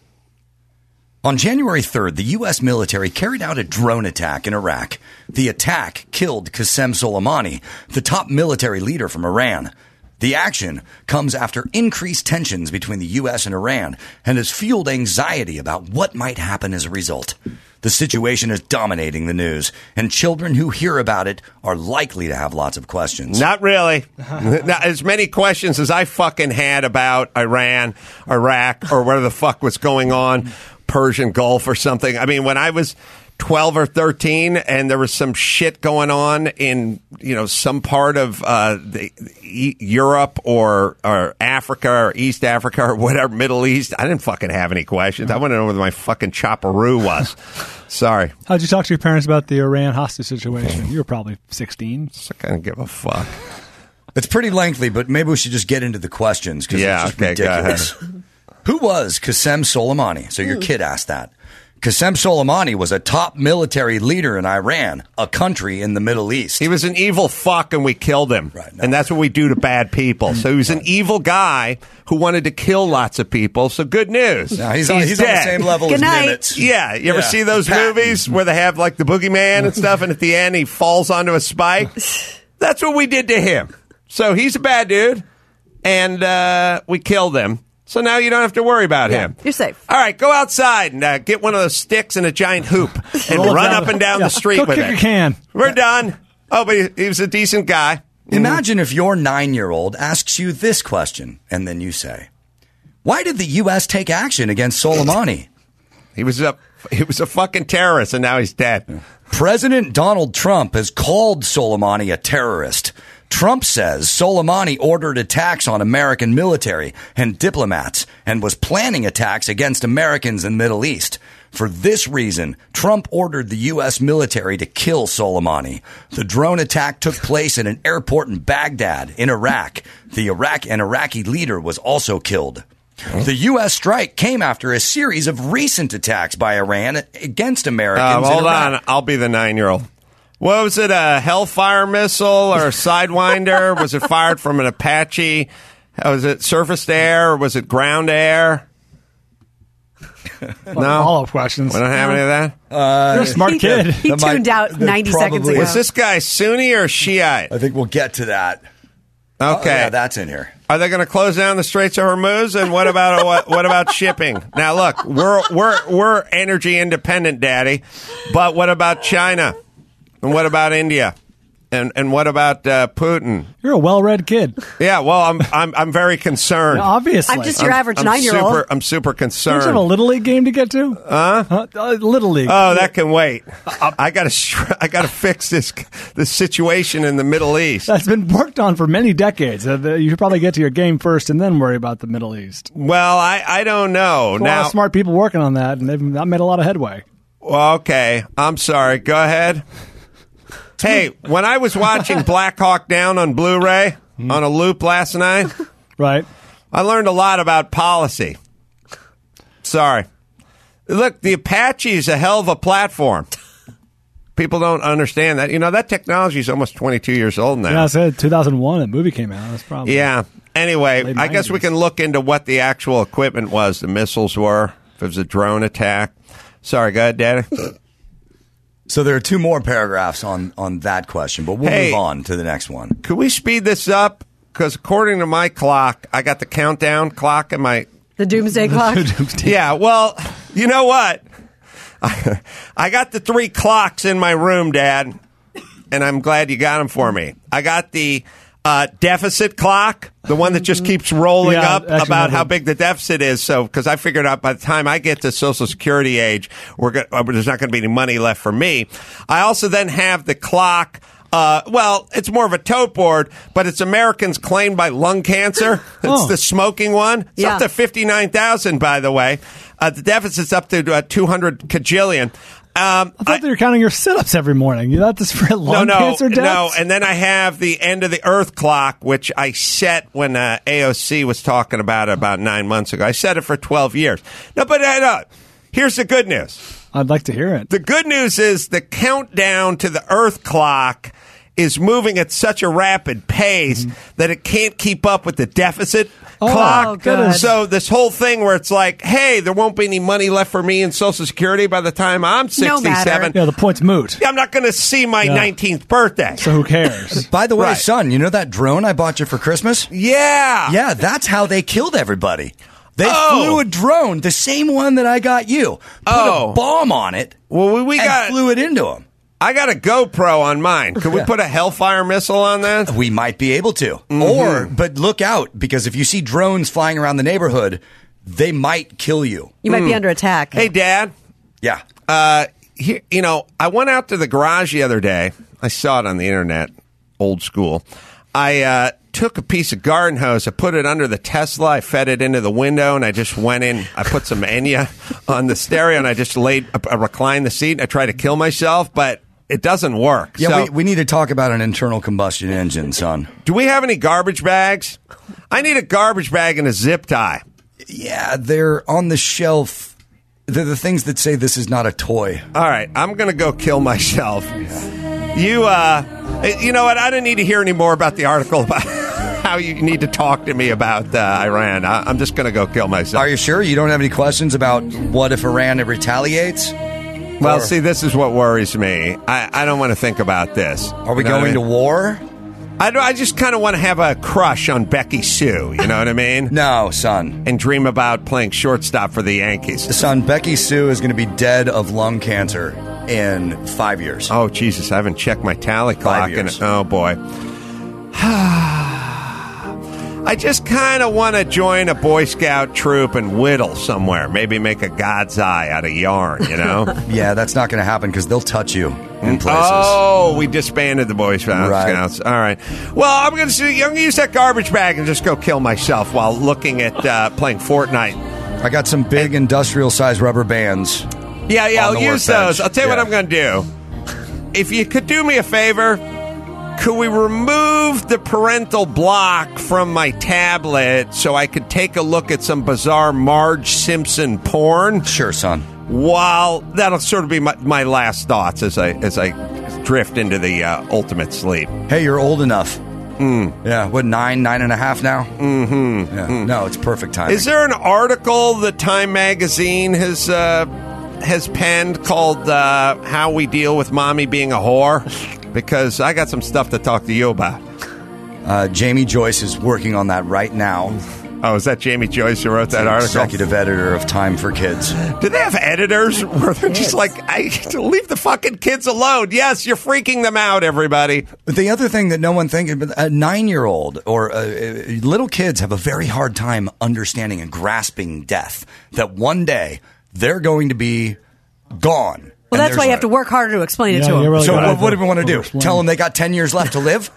On January third, the U S military carried out a drone attack in Iraq. The attack killed Qasem Soleimani, the top military leader from Iran. The action comes after increased tensions between the U S and Iran and has fueled anxiety about what might happen as a result. The situation is dominating the news, and children who hear about it are likely to have lots of questions. Not really. Not as many questions as I fucking had about Iran, Iraq, or where the fuck was going on, Persian Gulf or something. I mean, when I was twelve or thirteen and there was some shit going on in, you know, some part of uh, the, e- Europe or, or Africa or East Africa or whatever, Middle East, I didn't fucking have any questions. I wanted to know where my fucking chopperoo was. Sorry. How'd you talk to your parents about the Iran hostage situation? You were probably sixteen. I can't give a fuck. It's pretty lengthy, but maybe we should just get into the questions because Yeah, it's just okay, go ridiculous. Who was Qasem Soleimani? So your kid asked that. Qasem Soleimani was a top military leader in Iran, a country in the Middle East. He was an evil fuck and we killed him. Right, no. And that's what we do to bad people. So he was an evil guy who wanted to kill lots of people. So good news. No, he's on, he's on the dead. same level Good as night. Nimitz. Yeah, you ever Yeah. see those Patton. movies where they have like the boogeyman and stuff, and at the end he falls onto a spike? That's what we did to him. So he's a bad dude, and uh, we killed him. So now you don't have to worry about Yeah, him. you're safe. All right, go outside and uh, get one of those sticks and a giant hoop and Roll run down up the- and down yeah, the street go with kick it. a can. We're done. Oh, but he, he was a decent guy. Imagine if your nine-year-old asks you this question, and then you say, why did the U S take action against Soleimani? He was a he was a fucking terrorist, and now he's dead. President Donald Trump has called Soleimani a terrorist. Trump says Soleimani ordered attacks on American military and diplomats and was planning attacks against Americans in the Middle East. For this reason, Trump ordered the U S military to kill Soleimani. The drone attack took place at an airport in Baghdad, in Iraq. The Iraq and Iraqi leader was also killed. The U S strike came after a series of recent attacks by Iran against Americans. Uh, in hold Iraq. on, I'll be the nine-year-old. What was it, a Hellfire missile or a Sidewinder? Was it fired from an Apache? Was it surface to air or was it ground to air? No? Follow-up questions. We don't have any of that? You're a smart He, kid. he That might- tuned out that ninety seconds probably- ago. Was this guy Sunni or Shiite? I think we'll get to that. Oh, Okay. yeah, that's in here. Are they going to close down the Straits of Hormuz? And what about what, what about shipping? Now, look, we're we're we're energy independent, Daddy. But what about China? And what about India? And and what about uh, Putin? You're a well-read kid. Yeah, well, I'm I'm I'm very concerned. Obviously. I'm just your average I'm nine-year-old. Super, I'm super Don't you concerned. have a Little League game to get to? Uh? uh Little League. Oh, that can wait. I got to I got to fix this this situation in the Middle East. That's been worked on for many decades. Uh, the- You should probably get to your game first and then worry about the Middle East. Well, I I don't know There's a lot now. of smart people working on that, and they've not made a lot of headway. Well, okay, I'm sorry. Go ahead. Hey, when I was watching Black Hawk Down on Blu-ray on a loop last night, Right? I learned a lot about policy. Sorry. Look, the Apache is a hell of a platform. People don't understand that. You know, that technology is almost twenty-two years old now. Yeah, I said two thousand one, the movie came out. That's probably Yeah. Anyway, Late I guess we nineties. can look into what the actual equipment was, the missiles were, if it was a drone attack. Sorry, go ahead, Daddy. So there are two more paragraphs on, on that question, but we'll Hey. move on to the next one. Could we speed this up? Because according to my clock, I got the countdown clock in my... The doomsday clock. Yeah, well, you know what? I, I got the three clocks in my room, Dad, and I'm glad you got them for me. I got the uh, deficit clock, the one that just keeps rolling Yeah, up actually, about no, how the- big the deficit is. So, because I figured out by the time I get to Social Security age, we're go- uh, there's not going to be any money left for me. I also then have the clock. Uh, well, it's more of a tote board, but it's Americans claimed by lung cancer. It's Oh. the smoking one. It's Yeah. up to fifty-nine thousand, by the way. Uh, the deficit's up to uh, two hundred kajillion. Um, I thought that you're counting your sit-ups every morning. You thought this for no, lung no, cancer deaths? no. And then I have the end of the Earth clock, which I set when uh, A O C was talking about it about nine months ago. I set it for twelve years. No, but uh, no. Here's the good news. I'd like to hear it. The good news is the countdown to the Earth clock is moving at such a rapid pace mm-hmm. that it can't keep up with the deficit oh, clock. Good. So this whole thing where it's like, hey, there won't be any money left for me in Social Security by the time I'm sixty-seven. No yeah, the point's moot. I'm not going to see my yeah. nineteenth birthday. So who cares? By the way, right. son, you know that drone I bought you for Christmas? Yeah. Yeah, that's how they killed everybody. They oh. flew a drone, the same one that I got you. Put oh. a bomb on it well, we, we and got, flew it into them. I got a GoPro on mine. Could we put a Hellfire missile on that? We might be able to. Mm-hmm. Or, but look out, because if you see drones flying around the neighborhood, they might kill you. You might mm. be under attack. Hey, Dad. Yeah. Uh, here, you know, I went out to the garage the other day. I saw it on the internet, old school. I uh, took a piece of garden hose, I put it under the Tesla, I fed it into the window, and I just went in. I put some Enya on the stereo, and I just laid, I reclined the seat, and I tried to kill myself, but it doesn't work. Yeah, so, we, we need to talk about an internal combustion engine, son. Do we have any garbage bags? I need a garbage bag and a zip tie. Yeah, they're on the shelf. They're the things that say this is not a toy. All right, I'm going to go kill myself. You, uh, you know what? I didn't need to hear any more about the article about how you need to talk to me about uh, Iran. I, I'm just going to go kill myself. Are you sure? You don't have any questions about what if Iran retaliates? Well, or, see, this is what worries me. I, I don't want to think about this. Are we you know going I mean? to war? I, I just kind of want to have a crush on Becky Sue, you know what I mean? No, son. And dream about playing shortstop for the Yankees. Son, Becky Sue is going to be dead of lung cancer in five years. Oh, Jesus, I haven't checked my tally clock. Five years. In, oh, boy. I just kind of want to join a Boy Scout troop and whittle somewhere. Maybe make a God's eye out of yarn, you know? Yeah, that's not going to happen because they'll touch you in places. Oh, we disbanded the Boy Scouts. Right. Scouts. All right. Well, I'm going to I'm gonna use that garbage bag and just go kill myself while looking at uh, playing Fortnite. I got some big industrial-sized rubber bands. Yeah, yeah, I'll use those. Bench. I'll tell you yeah. what I'm going to do. If you could do me a favor, could we remove the parental block from my tablet so I could take a look at some bizarre Marge Simpson porn? Sure, son. While that'll sort of be my, my last thoughts as I as I drift into the uh, ultimate sleep. Hey, you're old enough. Mm. Yeah, what, nine, nine and a half now? Mm-hmm. Yeah. Mm. No, it's perfect timing. Is there an article that Time Magazine has uh, has penned called uh, "How We Deal with Mommy Being a Whore"? Because I got some stuff to talk to you about. Uh, Jamie Joyce is working on that right now. Oh, is that Jamie Joyce who wrote that article? Executive editor of Time for Kids. Do they have editors where they're just like, I, leave the fucking kids alone? Yes, you're freaking them out, everybody. The other thing that no one thinks, a nine-year-old or uh, little kids have a very hard time understanding and grasping death. That one day they're going to be gone. Well, that's why you have to work harder to explain yeah, it to them. Really so what, what do we want to do? Explain. Tell them they got ten years left to live?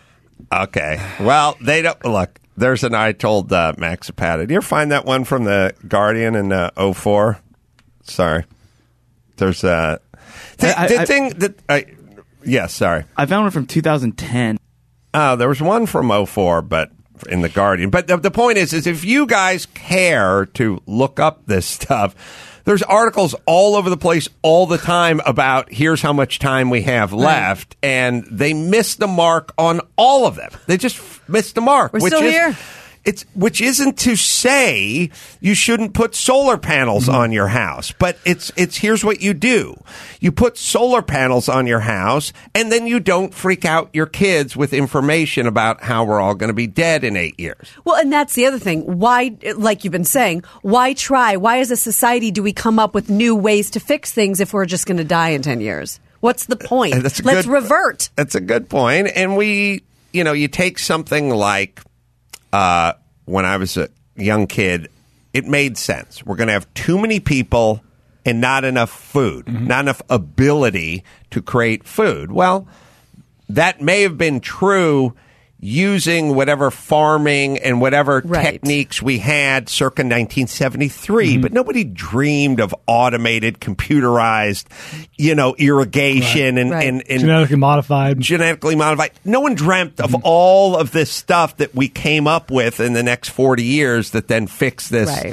Okay. Well, they don't look. There's an I told uh, Max Zapata. Did you ever find that one from the Guardian in uh, oh four? Sorry. There's a th- I, the I, thing that. Uh, yes, sorry. I found one from two thousand ten. Oh, there was one from oh four, but in the Guardian. But the, the point is, is if you guys care to look up this stuff, there's articles all over the place all the time about here's how much time we have left, right. And they missed the mark on all of them. They just missed the mark. We're which still is, here. It's which isn't to say you shouldn't put solar panels mm-hmm. on your house, but it's it's here's what you do: you put solar panels on your house, and then you don't freak out your kids with information about how we're all going to be dead in eight years. Well, and that's the other thing. Why, like you've been saying, why try? Why, as a society, do we come up with new ways to fix things if we're just going to die in ten years? What's the point? That's a Let's good, revert. That's a good point. And we, you know, you take something like. Uh, when I was a young kid, it made sense. We're going to have too many people and not enough food, mm-hmm. not enough ability to create food. Well, that may have been true using whatever farming and whatever right. techniques we had circa nineteen seventy-three, Mm-hmm. but nobody dreamed of automated, computerized, you know, irrigation right. and, Right. and, and genetically modified. genetically modified. No one dreamt of all of this stuff that we came up with in the next forty years that then fixed this Right.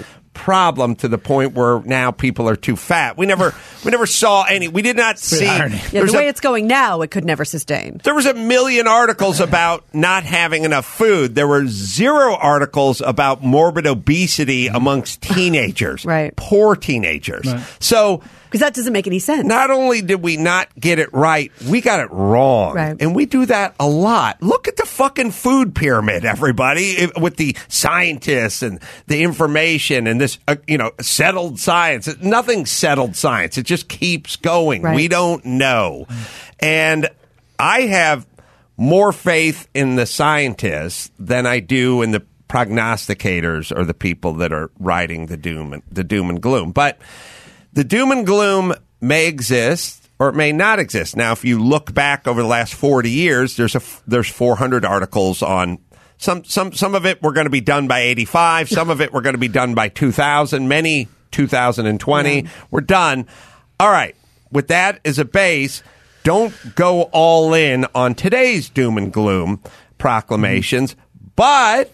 problem to the point where now people are too fat. We never we never saw any. We did not see. irony. Yeah, there's the way a- it's going now, it could never sustain. There was a million articles about not having enough food. There were zero articles about morbid obesity amongst teenagers. Right. Poor teenagers. Right. So Because that doesn't make any sense. not only did we not get it right, we got it wrong. Right. And we do that a lot. Look at the fucking food pyramid, everybody, if- with the scientists and the information and this, uh, you know, settled science. Nothing's settled science. It just keeps going. Right. We don't know. And I have more faith in the scientists than I do in the prognosticators or the people that are writing the doom and the doom and gloom. But the doom and gloom may exist or it may not exist. Now, if you look back over the last forty years, there's a there's four hundred articles on some some some of it we're going to be done by eighty-five, some of it we're going to be done by two thousand, many two thousand twenty. Yeah. We're done. All right. With that as a base, don't go all in on today's doom and gloom proclamations, but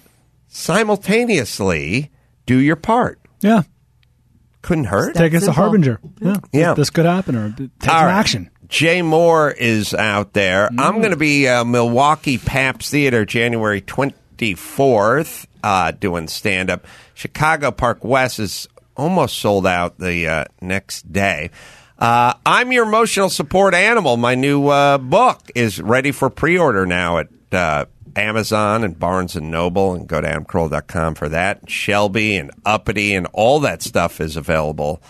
simultaneously do your part. Yeah. Couldn't hurt. Take us a simple. harbinger. Yeah. Yeah. This could happen or take All some right. action. Jay Moore is out there. I'm going to be uh, Milwaukee Pabst Theater January twenty-fourth uh, doing stand-up. Chicago Park West is almost sold out the uh, next day. Uh, I'm Your Emotional Support Animal. My new uh, book is ready for pre-order now at uh, Amazon and Barnes and Noble, and go to adam carolla dot com for that. Shelby and Uppity and all that stuff is available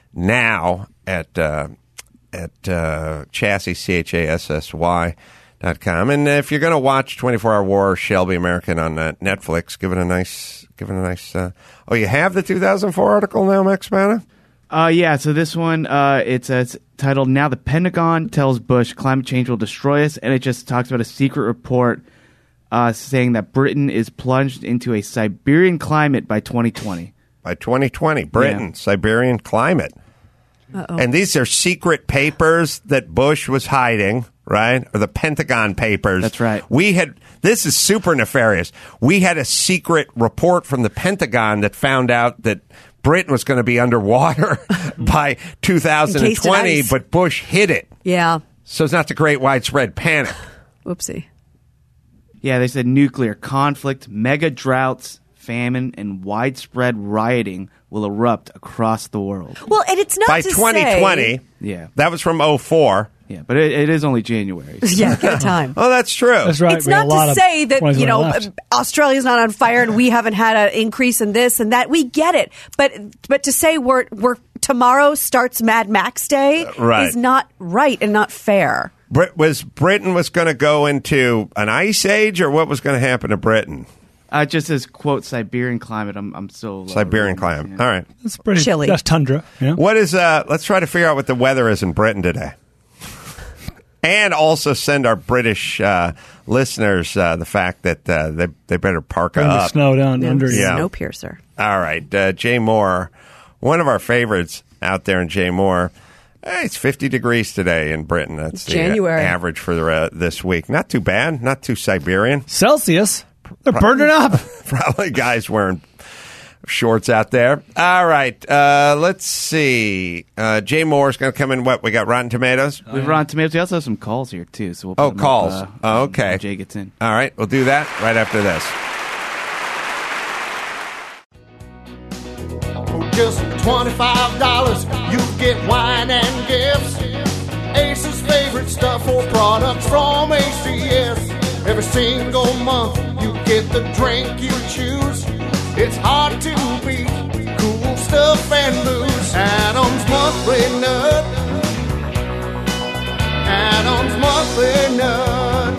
now at uh, at uh, Chassis, C H A S S Y dot com. And if you're going to watch twenty-four hour War, Shelby American on uh, Netflix, give it a nice, give it a nice. Uh, oh, you have the two thousand four article now, Max Spana? Uh, yeah, so this one, uh, it's, uh, it's titled Now the Pentagon Tells Bush Climate Change Will Destroy Us, and it just talks about a secret report uh, saying that Britain is plunged into a Siberian climate by twenty twenty. By twenty twenty, Britain, Yeah. Siberian climate. Uh-oh. And these are secret papers that Bush was hiding, right? Or the Pentagon papers. That's right. We had, this is super nefarious. We had a secret report from the Pentagon that found out that Britain was going to be underwater by two thousand twenty, ice. but Bush hid it. Yeah. So it's not the great widespread panic. Whoopsie. Yeah, they said nuclear conflict, mega droughts, famine, and widespread rioting will erupt across the world. Well, and it's not By to twenty twenty, say... Yeah. that was from oh four. Yeah, but it, it is only January. Yeah, give it time. Oh, that's true. That's right. It's We got not a lot to of say that, twenty you know, left. Australia's not on fire and we haven't had an increase in this and that. We get it. But but to say we're, we're tomorrow starts Mad Max Day Right. is not right and not fair. Brit- was Britain was going to go into an ice age, or what was going to happen to Britain? Uh, it just says, quote, Siberian climate. I'm, I'm so... Siberian climate. All right. It's pretty Chilly. That's tundra. Yeah. What is, uh, let's try to figure out what the weather is in Britain today. And also send our British uh, listeners uh, the fact that uh, they, they better park Bring the up. snow down Yeah. under you. Yeah. Snowpiercer. All right. Uh, Jay Moore, one of our favorites out there in Jay Moore. Hey, it's fifty degrees today in Britain. That's the uh, January. average for the, uh, this week. Not too bad. Not too Siberian. Celsius. They're burning up. Probably guys wearing shorts out there. All right. Uh, let's see. Uh, Jay Moore's going to come in. What? We got Rotten Tomatoes? We have Rotten Tomatoes. We also have some calls here, too. So we'll Oh, put them calls. Up, uh, Oh, okay. when Jay gets in. All right. We'll do that right after this. Just twenty-five dollars, you get wine and gifts. Ace's favorite stuff or products from A C S. Every single month, you get the drink you choose. It's hard to beat cool stuff and booze. Adam's Monthly Nut. Adam's Monthly Nut.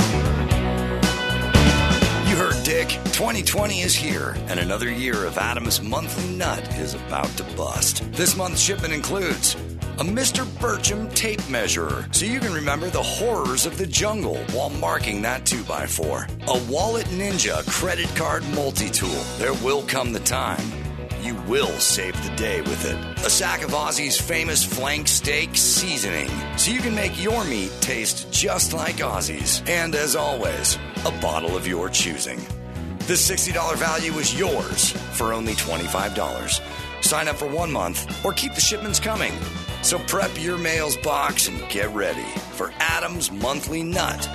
You heard Dick. twenty twenty is here, and another year of Adam's Monthly Nut is about to bust. This month's shipment includes a Mister Burcham tape measurer, so you can remember the horrors of the jungle while marking that two by four. A Wallet Ninja credit card multi-tool. There will come the time you will save the day with it. A sack of Aussie's famous flank steak seasoning, so you can make your meat taste just like Aussie's. And as always, a bottle of your choosing. This sixty dollars value is yours for only twenty-five dollars. Sign up for one month or keep the shipments coming. So prep your mail's box and get ready for Adam's Monthly Nut.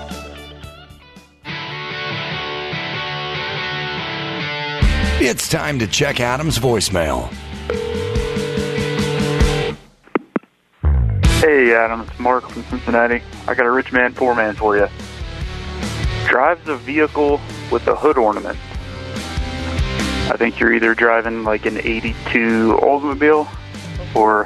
It's time to check Adam's voicemail. Hey, Adam, it's Mark from Cincinnati. I got a rich man, poor man for you. Drives a vehicle with a hood ornament. I think you're either driving like an eighty-two Oldsmobile or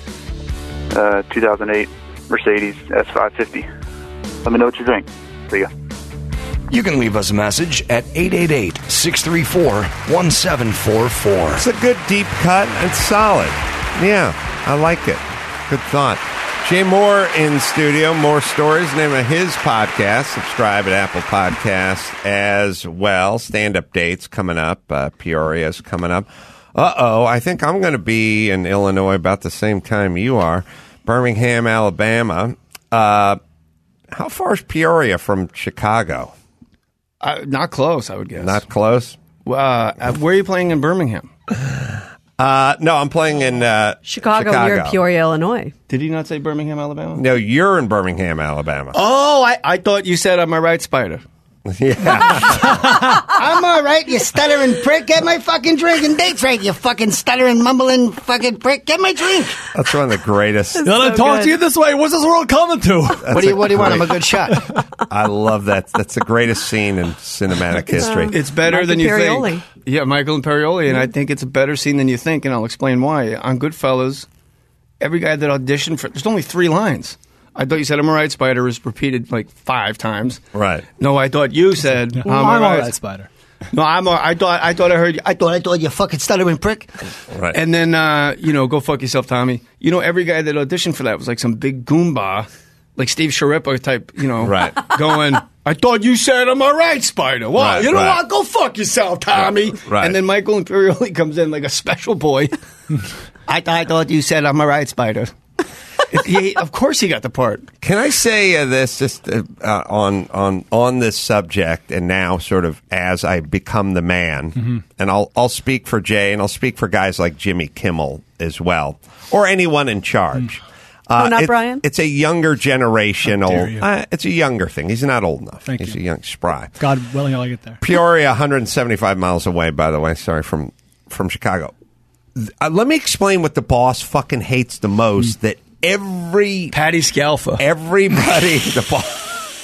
a two thousand eight Mercedes S five fifty. Let me know what you think. See ya. You can leave us a message at eight eight eight, six three four, one seven four four. It's a good deep cut and solid. Yeah, I like it. Good thought. Jay Moore in studio. More Stories, name of his podcast. Subscribe at Apple Podcasts as well. Stand-up dates coming up. Uh, Peoria's coming up. Uh-oh, I think I'm going to be in Illinois about the same time you are. Birmingham, Alabama. Uh, how far is Peoria from Chicago? Uh, not close, I would guess. Not close? Uh, where are you playing in Birmingham? Uh, no, I'm playing in uh, Chicago, Chicago. near Peoria, Illinois. Did he not say Birmingham, Alabama? No, you're in Birmingham, Alabama. Oh, I, I thought you said I'm a right, Spider. Yeah. I'm all right, you stuttering prick. Get my fucking drink and dates right, you fucking stuttering, mumbling fucking prick. Get my drink. That's one of the greatest. Gotta so talk good. to you this way. What's this world coming to? What do you What do you want? I'm a good shot. I love that. That's the greatest scene in cinematic history. Uh, it's better Michael than you Imperioli. think. Yeah, Michael Imperioli, and mm-hmm. I think it's a better scene than you think, and I'll explain why. On Goodfellas, every guy that auditioned for there's only three lines. I thought you said I'm a right, Spider was repeated like five times. Right. No, I thought you said well, I'm, I'm a all right. right, Spider. No, I'm. A, I thought. I thought I heard. You. I thought. I thought you fucking stuttering prick. Right. And then uh, you know, go fuck yourself, Tommy. You know, every guy that auditioned for that was like some big goomba, like Steve Sharippa type. You know, right. Going. I thought you said I'm a right, Spider. Well, right, you know right. what? Go fuck yourself, Tommy. Right. And then Michael Imperioli comes in like a special boy. I, th- I thought you said I'm a right, Spider. He, of course, he got the part. Can I say uh, this just uh, uh, on on on this subject, and now sort of as I become the man, mm-hmm. and I'll I'll speak for Jay, and I'll speak for guys like Jimmy Kimmel as well, or anyone in charge. Mm. Uh, oh, not it, Brian? It's a younger generation. Old, uh, it's a younger thing. He's not old enough. Thank He's you. a young spry. God willing, I'll get there. Peoria, one hundred seventy-five miles away. By the way, sorry from from Chicago. Uh, let me explain what the boss fucking hates the most. Mm. That every Patty Scalfa, everybody, the boss.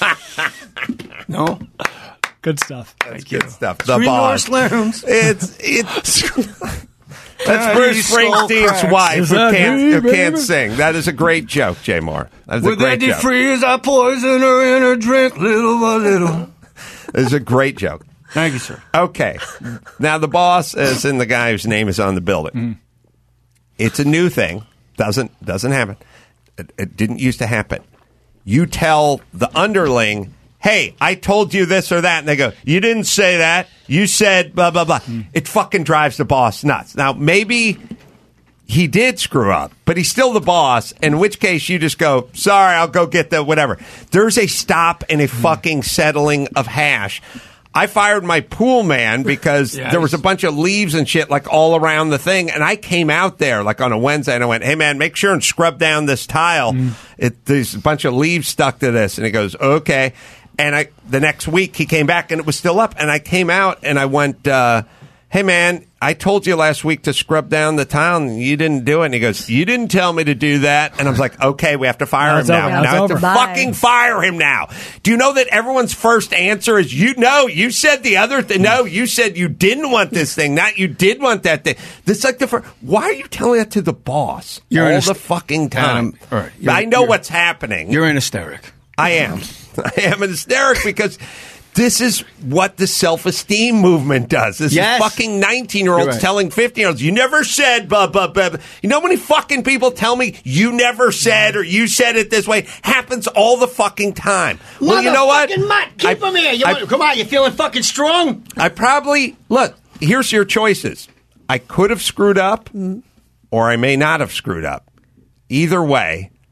No, good stuff. That's Thank good you. stuff. The Three boss. It's it's. That's Bruce Springsteen's wife who can't, who can't sing. That is a great joke, Jay Moore. That is a With great joke. Freeze, I poison her in her drink, little by little. It's a great joke. Thank you, sir. Okay. Now, the boss is in the guy whose name is on the building. Mm. It's a new thing. Doesn't doesn't happen. It, it didn't used to happen. You tell the underling, hey, I told you this or that. And they go, you didn't say that. You said blah, blah, blah. Mm. It fucking drives the boss nuts. Now, maybe he did screw up, but he's still the boss, in which case you just go, sorry, I'll go get the whatever. There's a stop and a mm. fucking settling of hash. I fired my pool man because yeah, there was a bunch of leaves and shit like all around the thing, and I came out there like on a Wednesday and I went, hey man, make sure and scrub down this tile. Mm. It, there's a bunch of leaves stuck to this. And he goes, okay. And I the next week he came back and it was still up, and I came out and I went, uh, hey man, I told you last week to scrub down the tile and you didn't do it. And he goes, you didn't tell me to do that. And I was like, okay, we have to fire him now. Now I have to fucking fire him now. Do you know that everyone's first answer is, you know, you said the other thing. No, you said you didn't want this thing, not you did want that thing. This is like the first. Why are you telling that to the boss you're all the st- fucking time? Um, all right, I know what's happening. You're in hysteric. I am. I am an hysteric because this is what the self-esteem movement does. This yes. is fucking nineteen-year-olds right. telling fifteen-year-olds, you never said, blah, blah, blah. You know how many fucking people tell me you never said or you said it this way? Happens all the fucking time. Well, you know what? Mutt, keep I, him here. You I, want, come on, you feeling fucking strong? I probably, look, here's your choices. I could have screwed up or I may not have screwed up. Either way,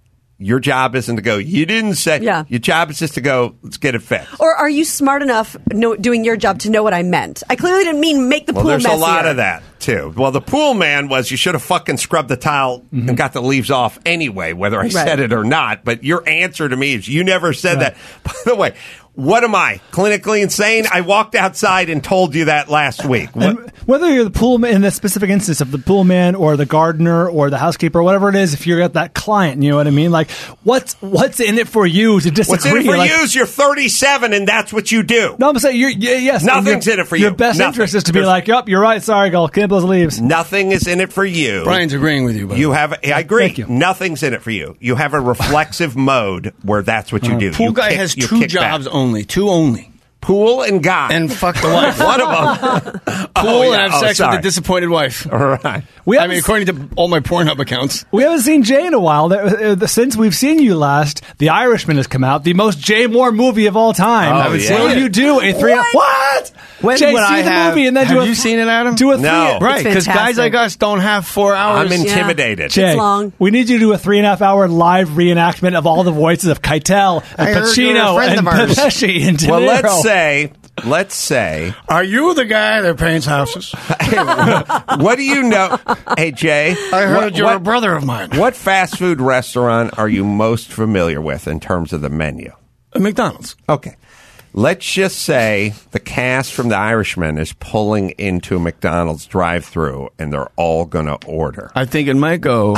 Your job isn't to go, you didn't say. Yeah. Your job is just to go, let's get it fixed. Or are you smart enough know, doing your job to know what I meant? I clearly didn't mean make the Well, pool there's messier. a lot of that, too. Well, the pool man was you should have fucking scrubbed the tile Mm-hmm. and got the leaves off anyway, whether I said it or not. But your answer to me is you never said Right. that. By the way, what am I? Clinically insane? I walked outside and told you that last week. What? And whether you're the pool man, in the specific instance of the pool man or the gardener or the housekeeper, whatever it is, if you're at that client, you know what I mean? Like, what's what's in it for you to disagree? What's in it for like, you is you're thirty-seven and that's what you do. No, I'm saying you're, yeah, yes. and Nothing's your- in it for Your you. best Nothing. interest is to be There's- like, yep, you're right. Sorry, girl. Can't those leaves. Nothing is in it for you. Brian's agreeing with you, buddy. You have, I agree. Thank you. Nothing's in it for you. You have a reflexive mode where that's what you do. Pool You guy kick- has you two kick back. jobs only. Two only. Pool and guy. And fuck the wife. One of them. Pool Oh, yeah. and have Oh, sex sorry. with a disappointed wife. All right. We I haven't mean, according to all my Pornhub accounts. We haven't seen Jay in a while. There- uh, Since we've seen you last, The Irishman has come out, the most Jay Moore movie of all time. Oh, I haven't yeah. Will seen it. you do a three? What? What? When Jay, would see I the have- movie and then have do a you seen it, Adam? Do a three. No. Right, because guys fantastic. like us don't have four hours. I'm intimidated. Jay, It's long. we need you to do a three and a half hour live reenactment of all the voices of Keitel and I heard you're a Pacino friend and of ours. Pesci and De Well, Niro. let's say, let's say, Are you the guy that paints houses? what do you know? Hey, Jay. I heard what, you're what, a brother of mine. What fast food restaurant are you most familiar with in terms of the menu? Uh, McDonald's. Okay. Let's just say the cast from The Irishman is pulling into a McDonald's drive-thru and they're all going to order. I think it might go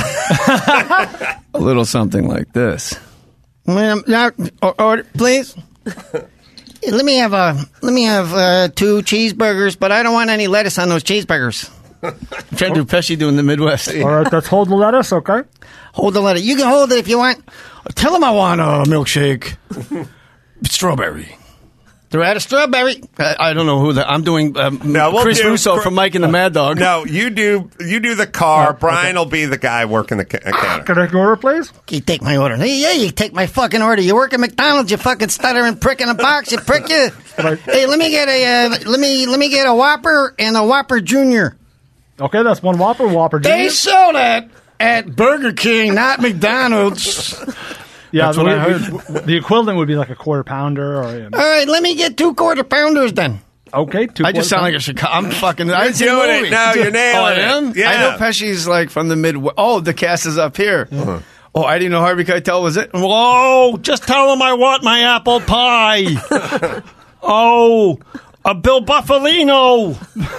a little something like this. Ma'am, now, or- order, please. Let me have uh, let me have uh, two cheeseburgers, but I don't want any lettuce on those cheeseburgers. I'm trying to do Pesci doing the Midwest. All right, let's hold the lettuce, okay? Hold the lettuce. You can hold it if you want. Tell him I want a milkshake. Strawberry. Throw out a strawberry. I, I don't know who that. I'm doing um, No, we'll Chris do- Russo from Mike and the Mad Dog. No, you do you do the car. Brian will be the guy working the ca- counter. Can I order, please? You take my order. Hey, yeah, you take my fucking order. You work at McDonald's, you fucking stuttering prick in a box, you prick you. Hey, let me get a uh, let me let me get a Whopper and a Whopper Junior. Okay, that's one Whopper, Whopper They Junior. sell that at Burger King, not McDonald's. Yeah, That's the, what I we- heard. we- the equivalent would be like a quarter pounder or yeah. All right, let me get two quarter pounders then. Okay, two I just sound like a Chicago. I'm fucking. I didn't see the doing it. movie. No, you're nailing oh, I it. am? Yeah. I know Pesci's like from the Midwest. Oh, the cast is up here. Uh-huh. Oh, I didn't know Harvey Keitel was it. Whoa! Just tell him I want my apple pie. Oh, a Bill Buffalino.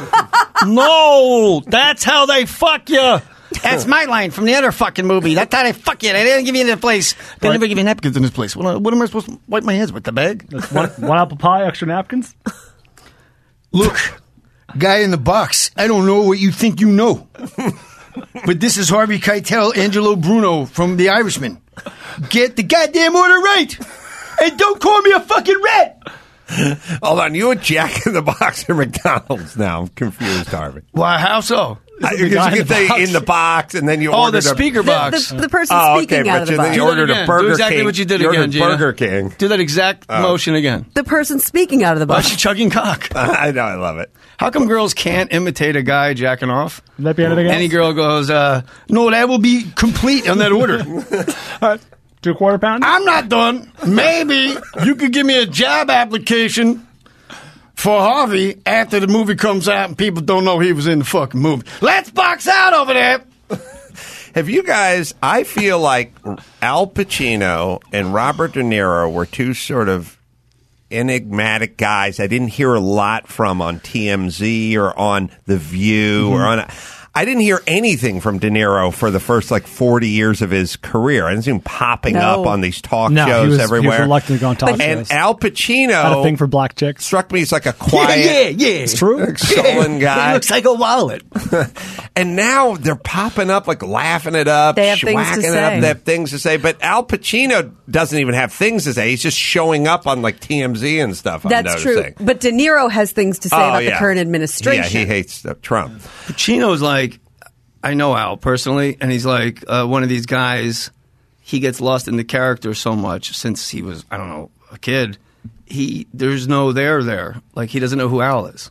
No, that's how they fuck you. That's my line from the other fucking movie. That's how they fuck you. They didn't give you the place. They never give you napkins in this place. What, what am I supposed to wipe my hands with? The bag? one, one apple pie, extra napkins. Look, guy in the box. I don't know what you think you know. But this is Harvey Keitel, Angelo Bruno from The Irishman. Get the goddamn order right. And don't call me a fucking rat. Hold on, you and Jack in the Box at McDonald's now. I'm confused, Harvey. Why, how so? Because you guy in can the say box. in the box, and then you Oh, ordered the speaker a, box. The, the person Oh, speaking okay, out but of the you- box. then you Do that ordered again. a Burger Do exactly King. what you did You again, ordered Gina. Burger King. Do that exact motion again. The person speaking out of the Why box. is she chugging cock? I know, I love it. How come girls can't imitate a guy jacking off? Would that be anything else? Any girl goes, uh, no, that will be complete on that order. All right, two quarter pounder. I'm not done. Maybe you could give me a job application for Harvey after the movie comes out and people don't know he was in the fucking movie. Let's box out over there. Have you guys, I feel like Al Pacino and Robert De Niro were two sort of enigmatic guys I didn't hear a lot from on T M Z or on The View or on. I didn't hear anything from De Niro for the first like forty years of his career. I didn't see him popping No. up on these talk No, he shows was- he was everywhere. reluctant to go on talk and shows. Al Pacino Had a thing for black chicks. struck me as like a quiet, yeah. It's true. sullen guy. He looks like a wallet. And now they're popping up, like laughing it up, They have things to schwacking it say. up. They have things to say. But Al Pacino doesn't even have things to say. He's just showing up on like T M Z and stuff. I'm That's true. noticing. But De Niro has things to say Oh, about yeah. the current administration. Yeah, he hates uh, Trump. Pacino's like, I know Al personally, and he's like uh, one of these guys. He gets lost in the character so much since he was, I don't know, a kid. He there's no there there. Like he doesn't know who Al is.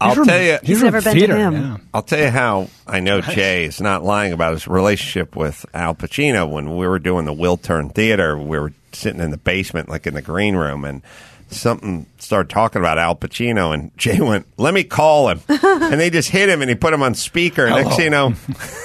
I'll from- tell you. He's never been theater, to him. yeah. I'll tell you how I know Jay is not lying about his relationship with Al Pacino. When we were doing the Wiltern Theater, we were sitting in the basement, like in the green room, and something started talking about Al Pacino, and Jay went, "Let me call him," and they just hit him, and he put him on speaker. And next thing you know,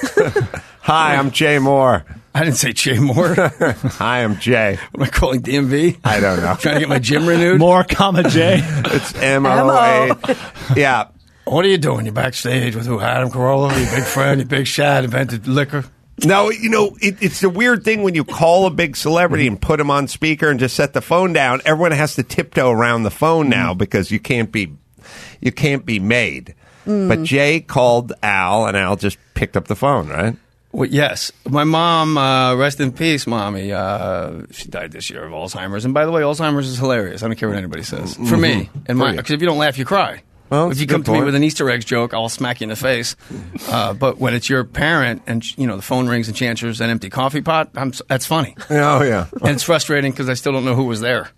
hi, I'm Jay Moore. I didn't say Jay Moore. Hi, I'm Jay. Am I calling D M V? I don't know. Trying to get my gym renewed? More, comma, J. It's M O A. Yeah. What are you doing? You're backstage with who? Adam Carolla, your big friend, your big shot, invented liquor. No, you know, it, it's a weird thing when you call a big celebrity and put him on speaker and just set the phone down. Everyone has to tiptoe around the phone now because you can't be, you can't be made. Mm. But Jay called Al, and Al just picked up the phone, right? Well, yes. My mom, uh, rest in peace, Mommy. Uh, she died this year of Alzheimer's. And by the way, Alzheimer's is hilarious. I don't care what anybody says. For me. And my, because if you don't laugh, you cry. Well, if that's you a good come to me point. with an Easter eggs joke, I'll smack you in the face. Uh, but when it's your parent and, you know, the phone rings and she answers an empty coffee pot, I'm, that's funny. Oh, yeah. And it's frustrating because I still don't know who was there.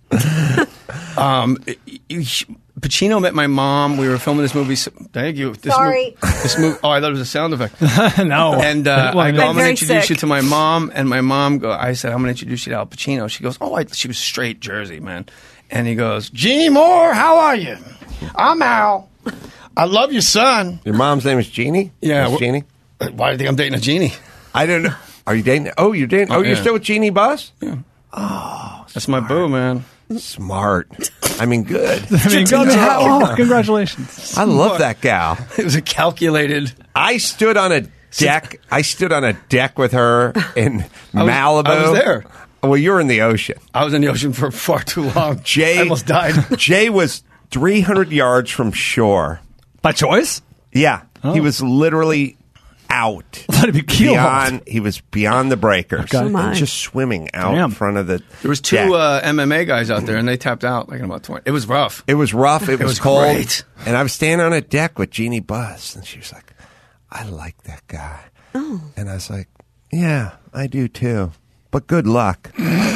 um, Pacino met my mom. We were filming this movie. Thank you. This Sorry. Mo- this movie. Oh, I thought it was a sound effect. No. And uh, I go, I'm going I'm to very introduce sick. you to my mom. And my mom, go, I said, I'm going to introduce you to Al Pacino. She goes, oh, I, she was straight Jersey, man. And he goes, Jeannie Moore, how are you? I'm Al. I love your son. Your mom's name is Jeannie? Yeah. That's wh- Jeannie? Why do you think I'm dating a genie? I don't know. Are you dating? Oh, you're dating? Oh, Oh, you're yeah. still with Jeannie Buss? That's my boo, man. Smart. I mean, good. I mean, go to hell. Oh, congratulations. I love that gal. It was a calculated. I stood on a deck. I stood on a deck with her in I was- Malibu. I was there. Well, you were in the ocean. I was in the ocean for far too long. Jay I almost died. Jay was three hundred yards from shore. By choice? Yeah, Oh. he was literally out. Let it be keel beyond. He was beyond the breakers Okay. Oh, and my. just swimming out Damn. in front of the. There was two deck. uh, M M A guys out there, and they tapped out like in about twenty. It was rough. It was rough. It, was, was cold. great. And I was standing on a deck with Jeannie Buss, and she was like, "I like that guy." Oh. And I was like, "Yeah, I do too." But good luck.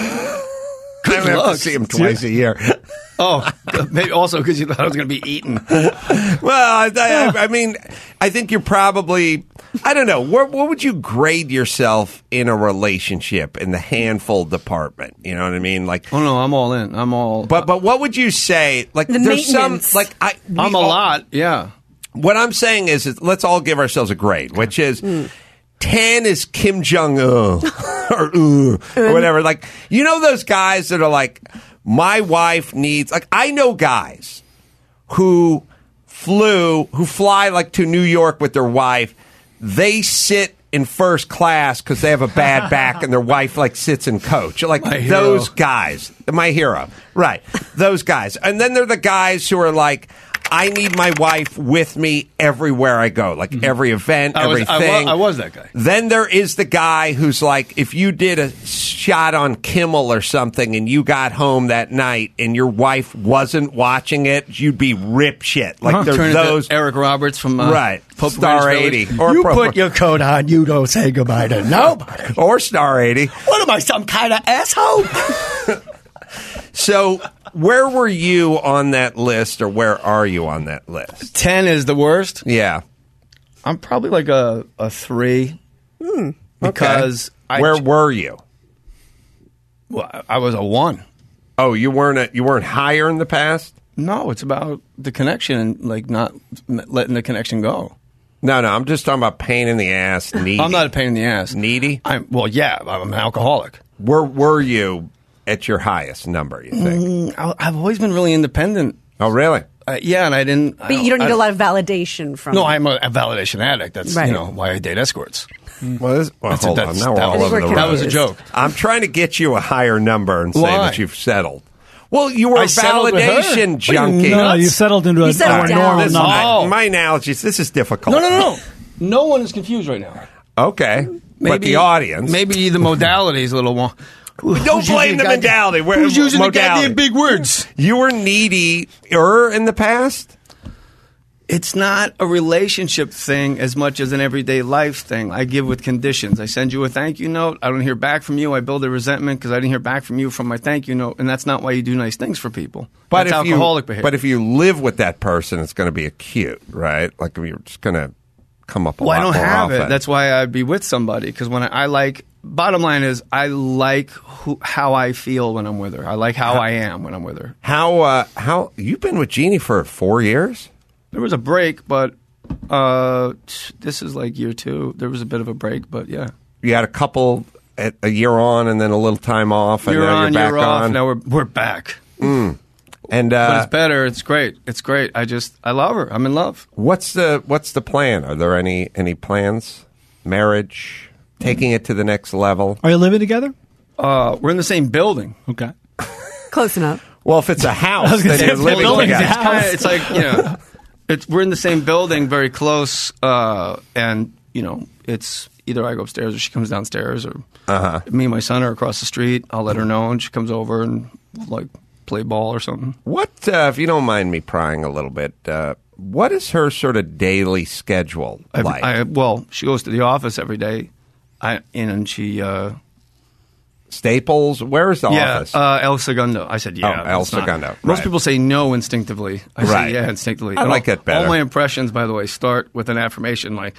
I only have to luck. see him twice a year. Oh, maybe also because you thought I was going to be eaten. Well, I, I, I mean, I think you're probably, I don't know, what, what would you grade yourself in a relationship in the handful department? You know what I mean? Like, Oh no, I'm all in. I'm all. but but what would you say? Like, The there's some maintenance. like I, we I'm a all- lot. Yeah. What I'm saying is, is let's all give ourselves a grade, which is. ten is Kim Jong Un or, uh, or whatever. Like, you know, those guys that are like, my wife needs, like, I know guys who flew, who fly like to New York with their wife. They sit in first class because they have a bad back and their wife like sits in coach. Like My hero. those guys, my hero, right? Those guys. And then they're the guys who are like, I need my wife with me everywhere I go, like every event, I was, I, everything. was, I was that guy. Then there is the guy who's like, if you did a shot on Kimmel or something and you got home that night and your wife wasn't watching it, you'd be rip shit. Like there's Turn into those. Eric Roberts from uh, Right. Pope Star Greenwich eighty. Village. Or you Pro- put your coat on. You don't say goodbye to nobody. Or Star eighty. What am I, some kind of asshole? So where were you on that list, or where are you on that list? Ten is the worst. Yeah. I'm probably like a, a three. Because I, Where were you? well, I was a one. Oh, you weren't a, you weren't higher in the past? No, it's about the connection and like not letting the connection go. No, no, I'm just talking about pain in the ass, needy. I'm not a pain in the ass. Needy? I'm well, yeah, I'm an alcoholic. Where were you at your highest number, you think? I, I've always been really independent. Oh, really? Uh, yeah, and I didn't. But you don't need a lot of validation from. No, I'm a, a validation addict. That's Right. you know why I date escorts. Well, this, well That's a- hold that's- on. Now we're that all was- over the we're road. That was a joke. I'm trying to get you a higher number and say Why? that you've settled. Well, you were I a settled with her. validation What are you junkie. No, nuts? you settled into a, You settled a down. normal This- number. I- Oh. my analogies, this is difficult. No, no, no, no. No one is confused right now. Okay. but the audience. Maybe the modality is a little more. Don't blame the modality. Where- Who's using modality. the goddamn big words? You were needy-er in the past? It's not a relationship thing as much as an everyday life thing. I give with conditions. I send you a thank you note. I don't hear back from you. I build a resentment because I didn't hear back from you from my thank you note. And that's not why you do nice things for people. But that's if alcoholic you, behavior. But if you live with that person, it's going to be acute, right? Like you're just going to come up a well, lot I don't more have often. it. That's why I'd be with somebody. Because when I, I like, bottom line is, I like who, how I feel when I'm with her. I like how I am when I'm with her. How, uh, how, you've been with Jeannie for four years? There was a break, but uh, this is like year two. There was a bit of a break, but yeah. You had a couple, at a year on and then a little time off, and Year now on, you're back year off. on. Now we're we're back. Mm. And but uh, it's better. It's great. It's great. I just I love her. I'm in love. what's the what's the plan? Are there any any plans? Marriage, taking it to the next level. Are you living together? Uh, we're in the same building. Okay. Close enough. Well, if it's a I house, was gonna then say, you're if the living building's together. a It's, kinda, house. it's like you know, it's we're in the same building, very close, uh, and you know, it's either I go upstairs or she comes downstairs, or Uh-huh. me and my son are across the street. I'll let her know, and she comes over and like play ball or something. What, uh, if you don't mind me prying a little bit, uh, what is her sort of daily schedule Every- like? I, well, she goes to the office every day, I and she. Uh, Staples? Where is the yeah, office? uh, El Segundo. I said, yeah. Oh, El it's not- Segundo, Most right. people say no instinctively. I Right. say yeah instinctively. I And like all, it better. All my impressions, by the way, start with an affirmation like,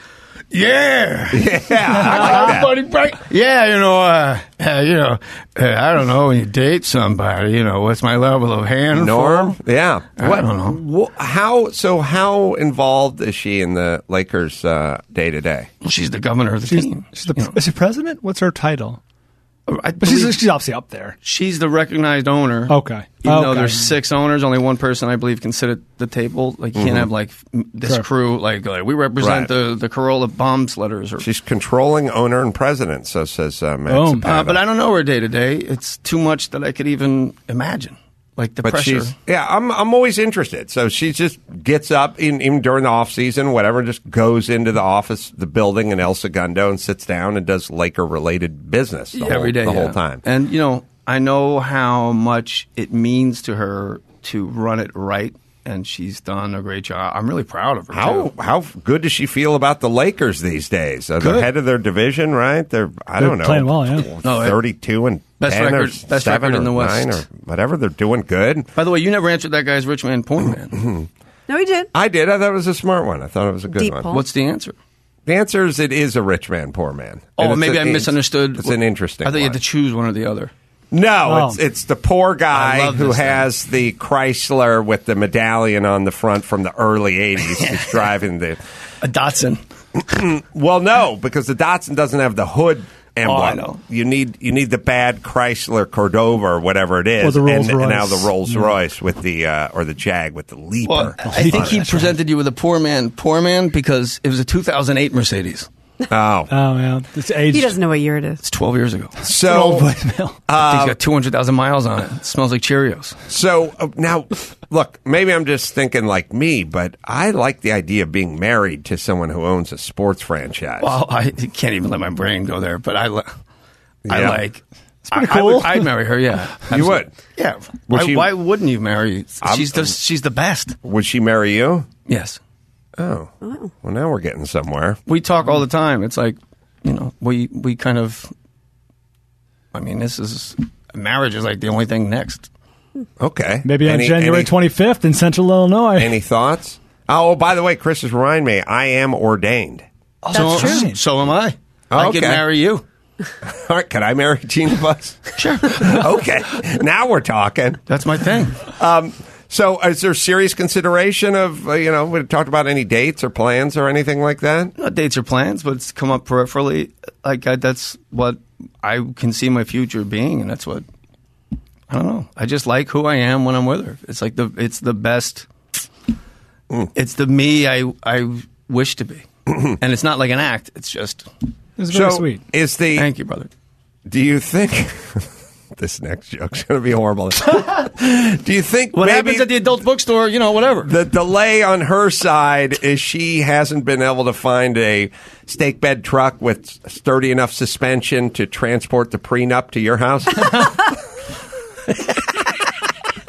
yeah. Yeah, I like that. Buddy, break. Yeah, you know, uh, uh, you know, uh, I don't know, when you date somebody, you know, what's my level of hand Norm? for? Yeah. I don't know. Wh- How, so how involved is she in the Lakers uh, day to day? Well, she's the governor of the She's, team. she's the, you know. is she president? What's her title? I But she's, believe she's obviously up there. she's the recognized owner. Okay. Even though Okay. there's six owners, only one person, I believe, can sit at the table. Like, you can't have, like, m- this Sure. crew, like, like, we represent Right. the, the Corolla bomb sledders. Or, She's controlling owner and president, so says uh, Matt Boom. Zapata. uh, but I don't know her day to day. It's too much that I could even imagine. Like, the But pressure. she's yeah, I'm I'm always interested. So she just gets up in, even during the off season, whatever, just goes into the office, the building in El Segundo, and sits down and does Laker related business the, Yeah, whole, every day the yeah. whole time. And you know, I know how much it means to her to run it right, and she's done a great job. I'm really proud of her. How too. how good does she feel about the Lakers these days? Are they Good. head of their division, right? They're I They're don't know, playing well, yeah. No, it- thirty-two and Best ten or record- best seven record in or the West. nine or whatever. They're doing good. By the way, you never answered that guy's rich man, poor man. No, he did. I did. I thought it was a smart one. I thought it was a good Deep one. pull. What's the answer? The answer is it is a rich man, poor man. Oh, And it's maybe a- I it's- misunderstood. It's an interesting I thought you had one. to choose one or the other. No, Oh. it's it's the poor I guy love who this thing. has the Chrysler with the medallion on the front from the early eighties. He's driving the. A Datsun. Well, no, because the Datsun doesn't have the hood emblem. Oh, I know. You need you need the bad Chrysler Cordova or whatever it is, Or the Rolls and, and now Royce. the Rolls Yeah. Royce with the uh, or the Jag with the Leaper. Well, I think he presented you with a poor man, poor man, because it was a two thousand eight Mercedes. Oh, Oh, yeah. It's aged. He doesn't know what year it is. It's twelve years ago. so Old voicemail. He's got two hundred thousand miles on it. It smells like Cheerios. So uh, now, look, maybe I'm just thinking like me, but I like the idea of being married to someone who owns a sports franchise. Well, I can't even let my brain go there, but I, li- I Yeah. like. pretty I, I would, cool. I'd marry her. Yeah, You Absolutely. would? Yeah. Would Why, she- why wouldn't you marry? I'm- She's the she's the best. Would she marry you? Yes. Oh, well, now we're getting somewhere. We talk all the time. It's like, you know, we we kind of. I mean, this is marriage is like the only thing next. Okay, Maybe on Any- January any- twenty-fifth in Central Illinois. Any thoughts? Oh, by the way, Chris has reminded me, I am ordained. That's so, true. So am I. Oh, I okay. can marry you. All right, can I marry Gina Bus? Sure. Okay, now we're talking. That's my thing. Um, so, is there serious consideration of, uh, you know, we talked about any dates or plans or anything like that? Not dates or plans, but it's come up peripherally. Like I, that's what I can see my future being, and that's what I don't know. I just like who I am when I'm with her. It's like the it's the best. It's the me I I wish to be, and it's not like an act. It's just. It's very so, sweet. is the? Thank you, brother. Do you think this next joke's going to be horrible? Do you think What maybe happens at the adult bookstore? You know, whatever. the delay on her side is she hasn't been able to find a stake bed truck with sturdy enough suspension to transport the prenup to your house?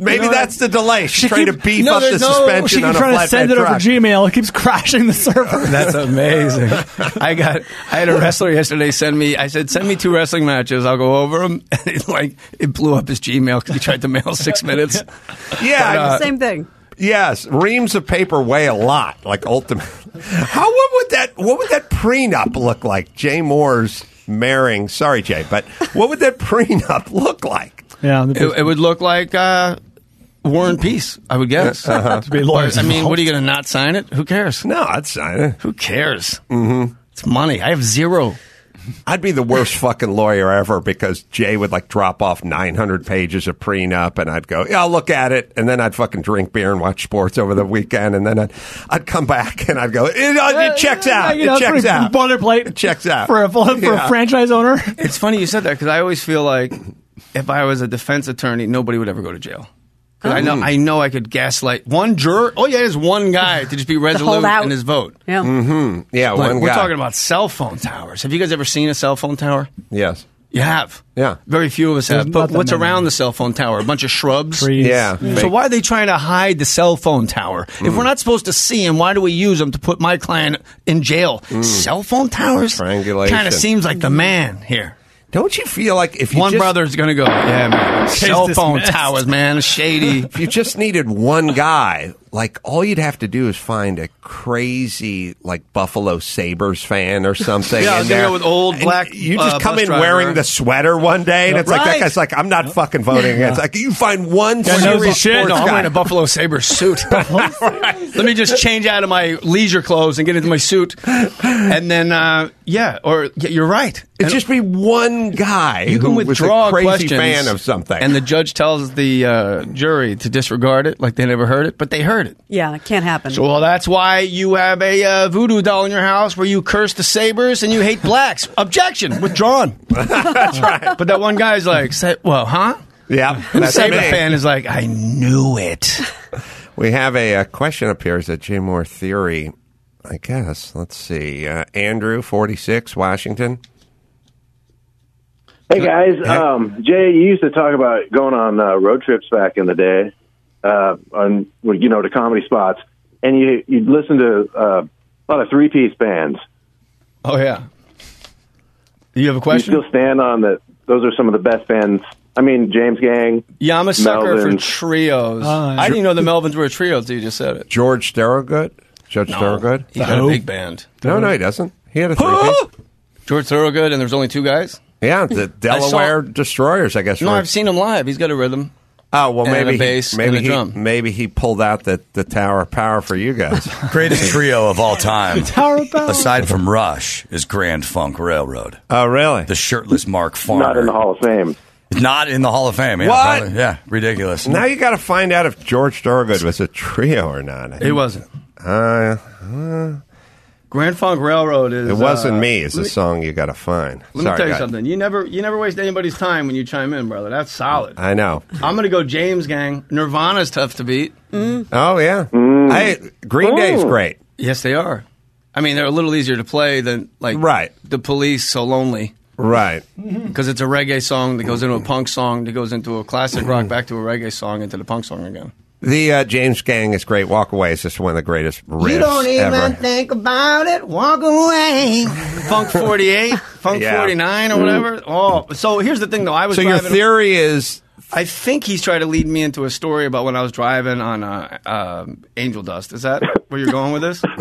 Maybe You know, that's the delay. She's she trying keep- to beef no, up the there's no- suspension she on keeps a trying to send flatbed it over truck. Gmail. It keeps crashing the server. That's amazing. I got. I had a wrestler yesterday send me. I said, "Send me two wrestling matches. I'll go over them." And it, like it blew up his Gmail because he tried to mail six minutes. Yeah, But, uh, Same thing. Yes, reams of paper weigh a lot. Like ultimate. How what would that what would that prenup look like? Jay Moore's marrying. Sorry, Jay, but what would that prenup look like? Yeah, It, it would look like uh, War and Peace, I would guess. Uh-huh. To be lawyers I mean, involved. what are you going to not sign it? Who cares? No, I'd sign it. Who cares? Mm-hmm. It's money. I have zero. I'd be the worst fucking lawyer ever because Jay would like drop off nine hundred pages of prenup and I'd go, yeah, I'll look at it. And then I'd fucking drink beer and watch sports over the weekend. And then I'd, I'd come back and I'd go, it, it checks out. You know, It checks pretty out. boilerplate It checks out. for a for Yeah. a franchise owner. It's funny you said that because I always feel like if I was a defense attorney, nobody would ever go to jail. 'Cause I know, I know, I could gaslight one juror. Oh yeah, there's one guy to just be resolute out. in his vote. Yeah. Mm-hmm. Yeah, Like, one we're guy. talking about cell phone towers. Have you guys ever seen a cell phone tower? Yes. You have. Yeah. Very few of us There's have. not But that what's many. around the cell phone tower? A bunch of shrubs. Trees. Yeah. So Fake- why are they trying to hide the cell phone tower? If we're not supposed to see them, why do we use them to put my client in jail? Cell phone towers? Triangulation. Kind of seems like the man here. Don't you feel like if you One just, brother's going to go, yeah, man. Cell phone dismissed. towers, man. Shady. if you just needed one guy, like all you'd have to do is find a crazy like Buffalo Sabres fan or something. Yeah, I in was gonna there. go with old And black, You just uh, come bus in driver. wearing the sweater one day, and it's like that Right. guy's like, I'm not fucking voting against. Like you find one knows serious his shit. sports No, I'm guy. wearing a Buffalo Sabres suit. Let me just change out of my leisure clothes and get into my suit. And then, uh, yeah, or yeah, you're right. It'd And just be one guy you who can was withdraw a crazy questions, fan of something. and the judge tells the uh, jury to disregard it, like they never heard it, but they heard it. Yeah, it can't happen. So, well, that's why you have a uh, voodoo doll in your house where you curse the Sabres and you hate blacks. Objection, withdrawn. That's right. But that one guy's like, say, well, huh? yeah, And the that's Sabre me. fan is like, I knew it. We have a, uh question up here. Is that Jay Moore theory? I guess. Let's see. Uh, Andrew, forty-six, Washington. Hey guys, um, Jay, you used to talk about going on uh, road trips back in the day, uh, on you know to comedy spots, and you you listen to uh, a lot of three piece bands. Oh, yeah. You have a You question? still stand on that? Those are some of the best bands. I mean, James Gang. Yeah, I'm a sucker Melvins. for trios. Oh, yeah. I didn't even know the Melvins were a trio until you just said it. George Thorogood? Judge Thorogood? He got a big band. No, no, he doesn't. He had a three-piece. George Thorogood, and there was only two guys? Yeah, the Delaware Destroyers, I guess. No, were- I've seen him live. He's got a rhythm. Oh, well, and maybe a bass he, maybe and a he, drum. maybe he pulled out the, the Tower of Power for you guys. Greatest trio of all time, Tower of Power. aside from Rush, is Grand Funk Railroad. Oh, really? The shirtless Mark Farner. Not in the Hall of Fame. Not in the Hall of Fame. Yeah, What? probably. Yeah, ridiculous. Now you got to find out if George Thorogood was a trio or not. It wasn't. Uh, uh, Grand Funk Railroad is. it wasn't uh, me. It's a let me- song you got to find. Let Sorry, me tell you guys. something. You never, you never waste anybody's time when you chime in, brother. That's solid. I know. I'm going to go James Gang. Nirvana's tough to beat. Oh, yeah. I, Green Day's great. Yes, they are. I mean, they're a little easier to play than like Right. The Police, So Lonely. Right. Because it's a reggae song that goes into a punk song that goes into a classic rock, back to a reggae song, into the punk song again. The uh, James Gang is great. Walk Away is just one of the greatest riffs You don't even ever. think about it. Walk away. Funk forty-eight, Funk Yeah. forty-nine, or whatever. Oh, so here's the thing, though. I was So your driving- theory is... I think he's trying to lead me into a story about when I was driving on uh, uh, Angel Dust. Is that where you're going with this?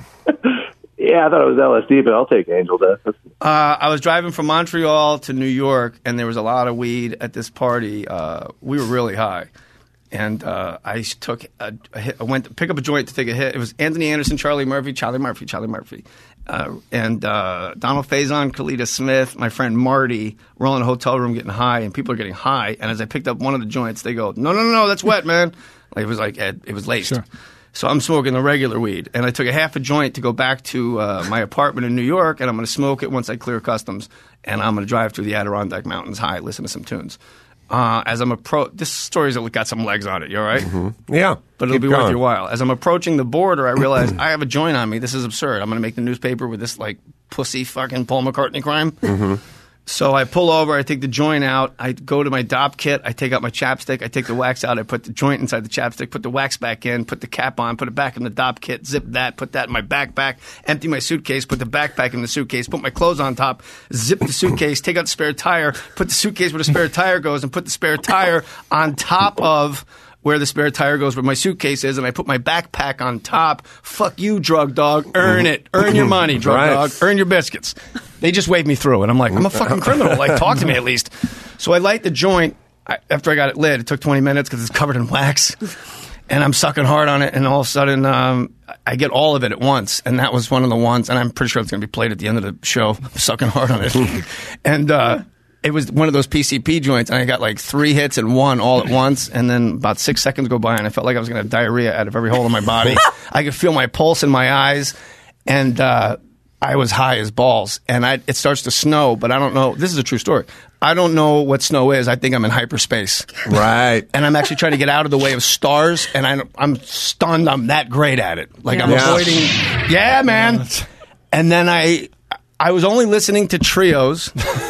Yeah, I thought it was L S D, but I'll take Angel Dust. Uh, I was driving from Montreal to New York, and there was a lot of weed at this party. Uh, we were really high. And uh, I took a, a hit. I went to pick up a joint to take a hit. It was Anthony Anderson, Charlie Murphy, Charlie Murphy, Charlie Murphy, uh, and uh, Donald Faison, Kalita Smith, my friend Marty. We're all in a hotel room getting high, and people are getting high. And as I picked up one of the joints, they go, "No, no, no, no, that's wet, man." Like, it was like it, it was laced. Sure. So I'm smoking the regular weed, and I took a half a joint to go back to uh, my apartment in New York, and I'm going to smoke it once I clear customs, and I'm going to drive through the Adirondack Mountains high, listen to some tunes. Uh, as I'm appro- this story's got some legs on it. You all right? Mm-hmm. Yeah, but it'll keep be going. worth your while. As I'm approaching the border, I realize I have a joint on me. This is absurd. I'm going to make the newspaper with this like pussy fucking Paul McCartney crime. Mm-hmm. So I pull over, I take the joint out, I go to my D O P kit, I take out my chapstick, I take the wax out, I put the joint inside the chapstick, put the wax back in, put the cap on, put it back in the D O P kit, zip that, put that in my backpack, empty my suitcase, put the backpack in the suitcase, put my clothes on top, zip the suitcase, take out the spare tire, put the suitcase where the spare tire goes, and put the spare tire on top of where the spare tire goes, where my suitcase is, and I put my backpack on top. Fuck you, drug dog. Earn it. Earn your money, drug Right. dog. Earn your biscuits. They just waved me through, and I'm like, I'm a fucking criminal. Like, talk to me at least. So I light the joint. I, after I got it lit, it took twenty minutes because it's covered in wax. And I'm sucking hard on it, and all of a sudden, um, I get all of it at once. And that was one of the ones, and I'm pretty sure it's going to be played at the end of the show. I'm sucking hard on it. and, uh, it was one of those P C P joints, and I got like three hits and one all at once, and then about six seconds go by, and I felt like I was going to have diarrhea out of every hole in my body. I could feel my pulse in my eyes, and uh, I was high as balls. And I, it starts to snow, but I don't know. This is a true story. I don't know what snow is. I think I'm in hyperspace. Right. And I'm actually trying to get out of the way of stars, and I, I'm stunned. I'm that great at it. Like, I'm Yeah. avoiding. Yeah, man. And then I, I was only listening to trios.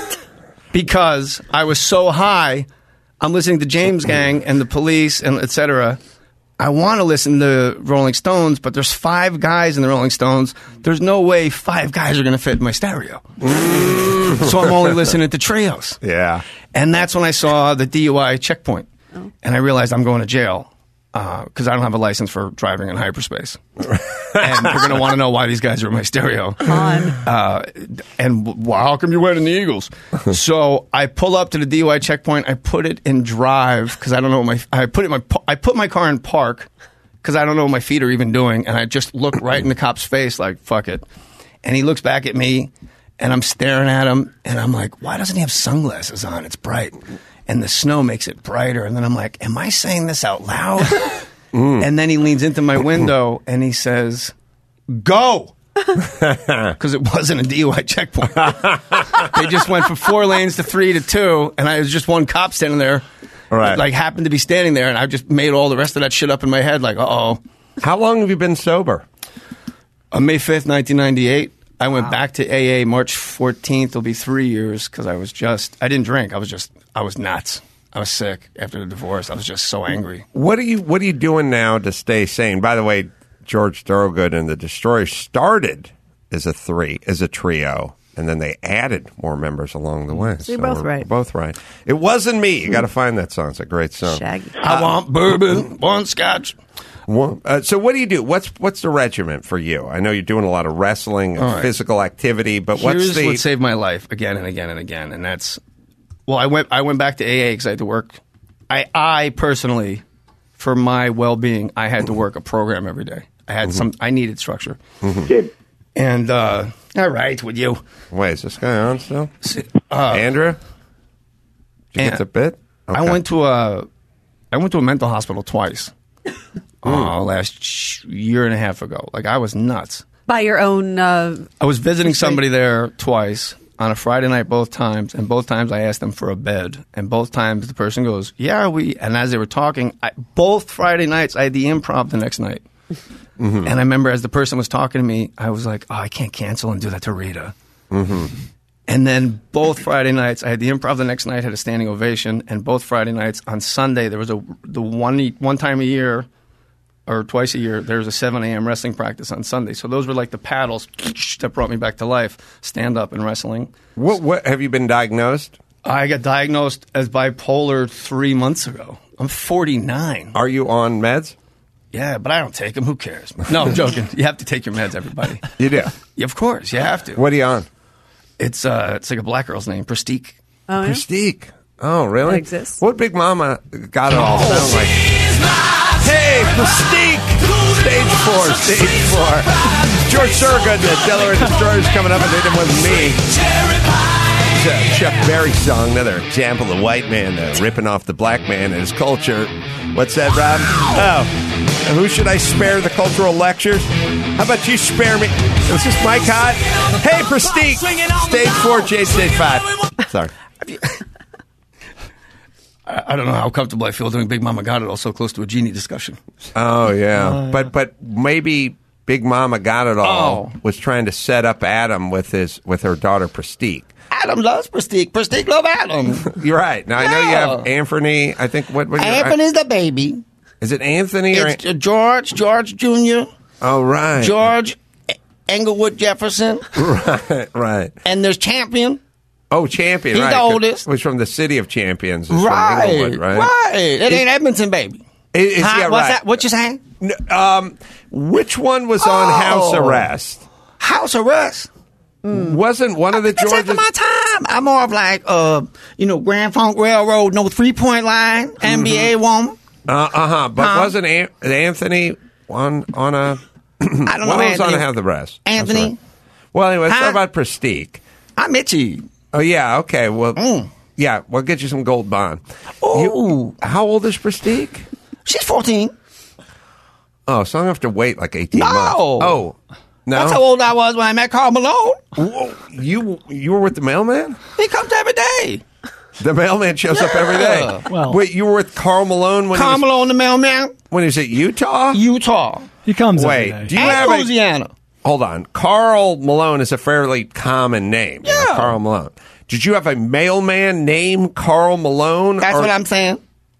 Because I was so high, I'm listening to James Gang and the Police and et cetera. I want to listen to Rolling Stones, but there's five guys in the Rolling Stones. There's no way five guys are going to fit in my stereo. So I'm only listening to trios. Yeah. And that's when I saw the D U I checkpoint. And I realized I'm going to jail because uh, I don't have a license for driving in hyperspace. And you're going to want to know why these guys are in my stereo. Come on. Uh, and w- how come you went in the Eagles? So I pull up to the D U I checkpoint. I put it in drive because I don't know what my I put it in my I put my car in park because I don't know what my feet are even doing. And I just look right in the cop's face like, fuck it. And he looks back at me, and I'm staring at him, and I'm like, why doesn't he have sunglasses on? It's bright. And the snow makes it brighter. And then I'm like, am I saying this out loud? mm. And then he leans into my window and he says, go. Because it wasn't a D U I checkpoint. They just went from four lanes to three to two. And I was just one cop standing there. Right. Like, happened to be standing there. And I just made all the rest of that shit up in my head. Like, uh-oh. How long have you been sober? On May fifth, nineteen ninety-eight. I went wow. back to A A March fourteenth. It'll be three years because I was just, I didn't drink. I was just, I was nuts. I was sick after the divorce. I was just so angry. What are you, what are you doing now to stay sane? By the way, George Thorogood and the Destroyers started as a three, as a trio, and then they added more members along the way. So you're both we're right. Both right. It wasn't me. You got to find that song. It's a great song. Shaggy. I want bourbon, one scotch. Well, uh, so what do you do? What's what's the regimen for you? I know you're doing a lot of wrestling and right. physical activity, but Here's what's the what saved my life again and again and again, and that's well, I went I went back to A A because I had to work. I I personally, for my well being, I had to work a program every day. I had mm-hmm. some. I needed structure. Mm-hmm. And uh, all right, with you. Wait, is this guy on still? Uh, Andrew, did you get the bit? Okay. I went to a I went to a mental hospital twice. Oh, last year and a half ago. Like, I was nuts. By your own... Uh, I was visiting somebody there twice on a Friday night both times, and both times I asked them for a bed. And both times the person goes, yeah, we... And as they were talking, I, both Friday nights, I had the improv the next night. Mm-hmm. And I remember as the person was talking to me, I was like, oh, I can't cancel and do that to Rita. Mm-hmm. And then both Friday nights, I had the improv the next night, had a standing ovation, and both Friday nights on Sunday, there was a the one one time a year... or twice a year, there's a seven a.m. wrestling practice on Sunday. So those were like the paddles that brought me back to life, stand-up and wrestling. What, what have you been diagnosed? I got diagnosed as bipolar three months ago. I'm forty-nine. Are you on meds? Yeah, but I don't take them. Who cares? No, I'm joking. You have to take your meds, everybody. You do? Yeah, of course, you have to. What are you on? It's uh, it's like a black girl's name, Prestique. Oh, yeah? Prestique. Oh, really? That exists. What Big Mama got it all sound like? Hey, Prestique! Stage four, stage four. George Thorogood, the Delaware Destroyers coming up, and they did one with me. It's a Chuck Berry song, another example of the white man uh, ripping off the black man and his culture. What's that, Rob? Oh, who should I spare the cultural lectures? How about you spare me? Is this Mike Hott? Hey, Prestique! Stage four, J Stage five. Sorry. I don't know how comfortable I feel doing Big Mama Got It all so close to a genie discussion. Oh, yeah. Uh, but but maybe Big Mama Got It All Oh. was trying to set up Adam with his with her daughter Prestique. Adam loves Prestique. Prestique love Adam. You're right. Now I know you Yeah. have Anthony. I think what? what Anthony's the baby. Is it Anthony or? It's uh, George, George Junior, Oh right. George Englewood Jefferson, Right. Right. and there's Champion. Oh, Champion. He's right. the oldest. Was from the city of Champions. It's from Right, Inglewood, right. right. It ain't Edmonton, baby. It- it's- Huh? yeah, What's right. that? What you saying? N- Um, which one was on Oh. house arrest? House arrest. Wasn't one of the That's Georges? after my time. I'm more of like, uh, you know, Grand Funk Railroad, no three point line, N B A woman. Uh huh. But Huh? wasn't An- Anthony on on a? I don't one know. was on Anthony. a house arrest. That's Anthony. right. Well, anyway, let's Huh? talk about Prestique. I'm itchy. Oh yeah. Okay. Well. Mm. Yeah. We'll get you some gold bond. Ooh. You- how old is Prestique? She's fourteen. Oh, so I don't have to wait like eighteen No. months. Oh. No. That's how old I was when I met Carl Malone. Whoa, you you were with the mailman? He comes every day. The mailman shows up every day. Yeah. Well- Wait, you were with Carl Malone when Carl he was, Malone, the mailman. when he was at Utah? Utah. He comes Wait, every day. do you and have a Louisiana. hold on? Carl Malone is a fairly common name. you know, Yeah. Carl Malone. Did you have a mailman named Carl Malone? That's or- what I'm saying.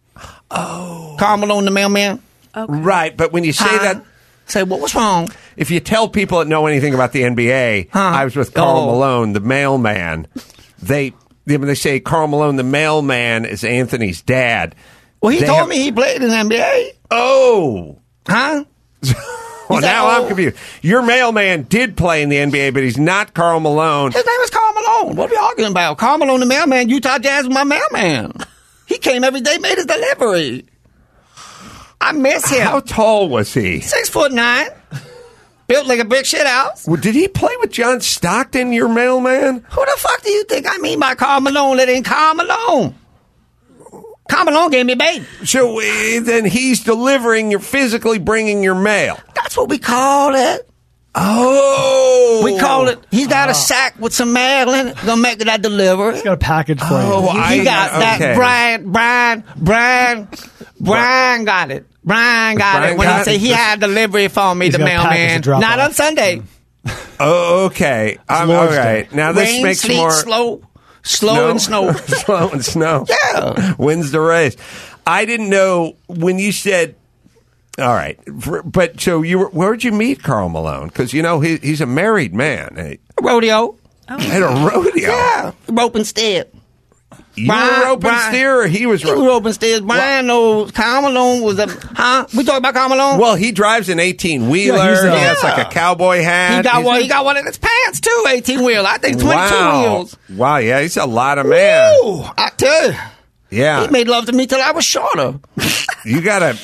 Oh. Carl Malone, the mailman. Right, but when you say Huh? that, Say, what was wrong? if you tell people that know anything about the N B A, Huh? I was with Carl Oh. Malone, the mailman. They when they say Carl Malone, the mailman, is Anthony's dad. Well, he They told have- me he played in the N B A. Oh. Huh? Well, He's that now I'm old? confused. Your mailman did play in the N B A, but he's not Carl Malone. His name is Carl Malone. What are we arguing about? Carl Malone, the mailman. Utah Jazz was my mailman. He came every day, made his delivery. I miss him. How tall was he? Six foot nine. Built like a brick shit house. Well, did he play with John Stockton, your mailman? Who the fuck do you think I mean by Carl Malone? That ain't Carl Malone. Carl Malone gave me a baby. So uh, then he's delivering, you're physically bringing your mail. That's what we call it. Oh. We call it. He's got a sack with some mail in it. Gonna make that delivery. He's got a package for Oh, you. I- He got okay. that. Brian, Brian, Brian, Brian got it. Brian got Brian it. When got he said it. he had delivery for me, He's the got a package to mailman. drop Not off. on Sunday. Oh, okay. I'm all Lord's right. Day. Now this Rain, makes sleet, more slow, slow and snow. slow and snow. Yeah. Wins the race. I didn't know when you said. All right, For- but so you were. Where'd you meet Carl Malone? Because you know he, he's a married man. Hey, Rodeo. At a rodeo. Yeah. Rope and steer. You Brian- were roping Brian- steer, or he was He was roping. rope and steer. Brian knows Carl Malone was a. Huh? We talking about Carl Malone? Well, he drives an eighteen wheeler. Yeah, he's, uh, he has like a Yeah. cowboy hat. he got He's- one. He got one in his pants too. Eighteen wheel. I think twenty-two wow. wheels. Wow, yeah, he's a lot of man. Ooh, I tell you. Yeah, He made love to me till I was shorter. you gotta.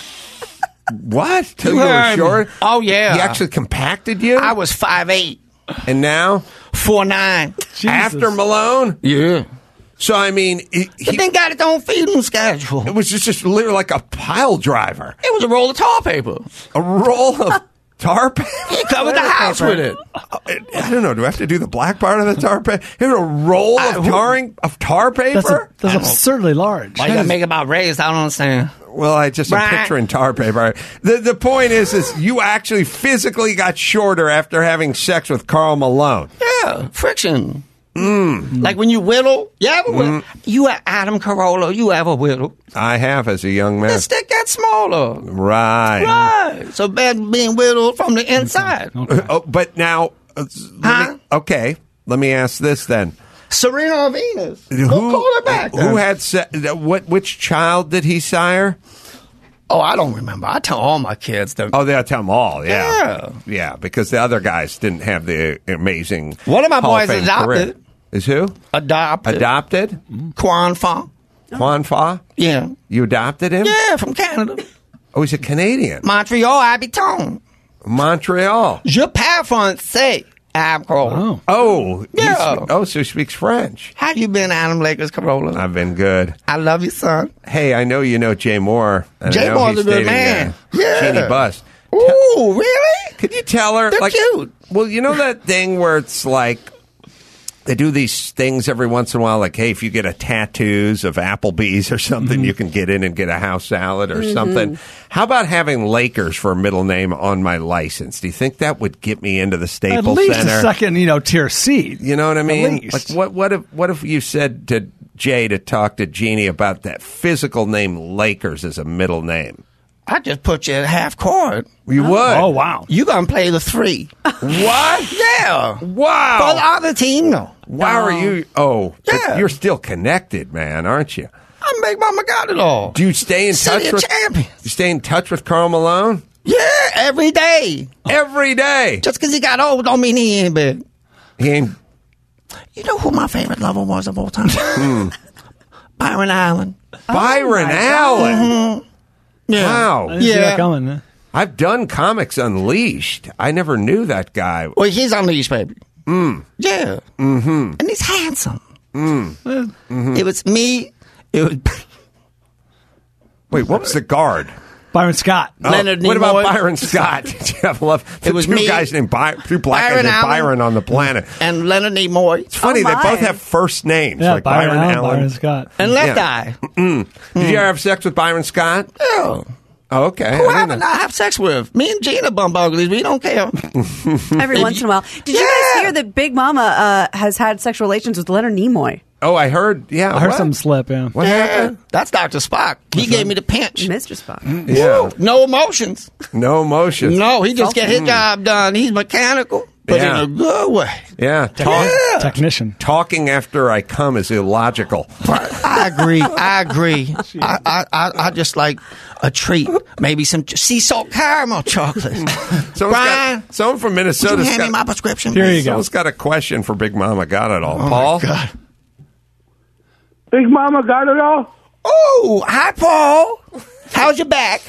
What? Till you, You were heard me. short? Oh, yeah. He actually compacted you. I was five eight, and now four nine. after Malone. Yeah. So I mean, he, But he- then got its own feeding schedule. it was just, just literally like a pile driver, It was a roll of tar paper. a roll of tar paper. He covered the house with it. I don't know. Do I have to do the black part of the tar paper? Here's a roll I- of who- tarring of tar That's, paper. a, that's absurdly large. Why you gotta make it about race? I don't understand. Well, I just am Right. picturing tar paper. The the point is, is you actually physically got shorter after having sex with Carl Malone. Yeah, friction. Mm. Like when you whittle, you ever whittle? You are Adam Carolla, you ever whittle? I have as a young man. The stick gets smaller. Right. Right. So bad being whittled from the inside. Oh, but now, uh, let Huh? me, okay. Let me ask this then. Serena Venus. Who call her back? Who had se- what? Which child did he sire? Oh, I don't remember. I tell all my kids that. Oh, they'll tell them all. Yeah, Yeah. yeah. Because the other guys didn't have the amazing. One of my Hall of boys Fame adopted. career. Is who Adopted. adopted? Quan Fa. Quan Fa. Yeah. You adopted him? Yeah, from Canada. Oh, he's a Canadian. Montreal, Abiton. Montreal. Je parle français. Adam Carolla. Oh. Oh, Yeah. he's- Oh, so he speaks French. How you been, Adam Lakers Carolla? I've been good. I love you, son. Hey, I know you know Jay Moore. and I Jay know Moore's he's a good dating, man. uh, Yeah. Jeannie Buss. Ooh, really? Could you tell her? They're like, cute. Well, you know that thing where it's like They do these things every once in a while, like, hey, if you get a tattoos of Applebee's or something, Mm-hmm. you can get in and get a house salad or Mhm. something. How about having Lakers for a middle name on my license? Do you think that would get me into the At Staples least Center? a second, you know, tier C. You know what I mean? least. Like, what what if what if you said to Jay to talk to Jeannie about that physical name Lakers as a middle name? I just put you at half court. You would? Oh, wow. You gonna play the three? What? Yeah. Wow. For the other team, though. Why are you? Oh, but Yeah. you're still connected, man, aren't you? I Big Mama got it all. Do you stay in City touch of with? champions. You stay in touch with Karl Malone Yeah, every day. every day. Just because he got old don't mean he ain't big. He ain't. You know who my favorite lover was of all time? Byron Allen. Byron Allen. Mhm. Yeah. Wow. I didn't see that coming. huh? I've done Comics Unleashed. I never knew that guy. Well, he's unleashed, baby. Mm. Yeah. Mm-hmm. And he's handsome. Mm. Mm-hmm. It was me. It was Wait, what was the guard? Byron Scott. Oh, Leonard what about Nimoy. Byron Scott? Did you have love? It was two me, guys named By- two black Byron guys named Allen. Byron on the planet. and Leonard Nimoy. It's funny Oh, they my. both have first names, Yeah, like Byron, Byron, Allen, Allen. Byron Scott. And Left Yeah. Eye. Mm. Did you ever have sex with Byron Scott? Yeah. Oh, okay. Who I haven't didn't I have sex with? Me and Gina bump uglies. We don't care. Every once in a while. Did you guys hear that Big Mama uh, has had sexual relations with Leonard Nimoy? Oh, I heard. Yeah, I heard what? something slip, yeah. What Yeah. happened? That's Doctor Spock. He gave me the pinch. Mister Spock. Yeah, No emotions. no emotions. No, he just get his job done. He's mechanical, but Yeah. in a good way. Yeah, talk, Yeah. Technician. talking after I come is illogical. I agree. I agree. I, I, I, I just like a treat. Maybe some ch- sea salt caramel chocolate. Someone's Brian, got, someone from would Minnesota. you hand me my prescription? Here you go. Someone's got a question for Big Mama. Got it all, Oh, Paul. my God. Big Mama got it all? Oh, hi, Paul. How's your back?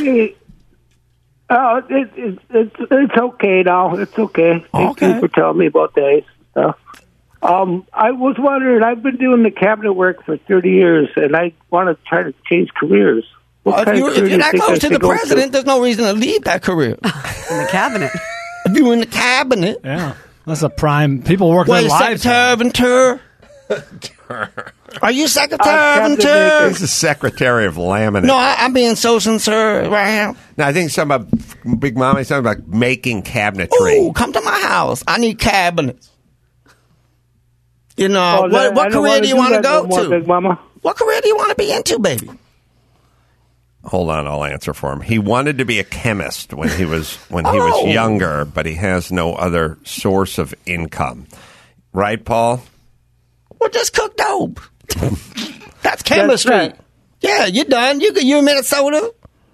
Oh, it, it, it's it's okay now. It's okay. Thank Okay. you for telling me about that stuff. Um, I was wondering. I've been doing the cabinet work for thirty years, and I want to try to change careers. What Well, if, kind you, of if career you're do you that think I close to should the go president, there's no reason to leave that career. In the cabinet. If you're in the cabinet, Yeah. That's a prime. People work well, their you're lives. Secretary of Interior. Are you Secretary Uh, of Interior? He's the Secretary of Laminate. No, I, I'm being so sincere right now. No, I think he's talking about Big Mama. He's talking about making cabinetry. Oh, come to my house. I need cabinets. You know, Oh, what, that- I what don't career wanna do you do want to that go no more, to? Big Mama. What career do you want to be into, baby? Hold on, I'll answer for him. He wanted to be a chemist when he was when he was Oh. younger, but he has no other source of income. Right, Paul? Well, just cook dope. That's chemistry. right. Yeah, you're done. You you in Minnesota?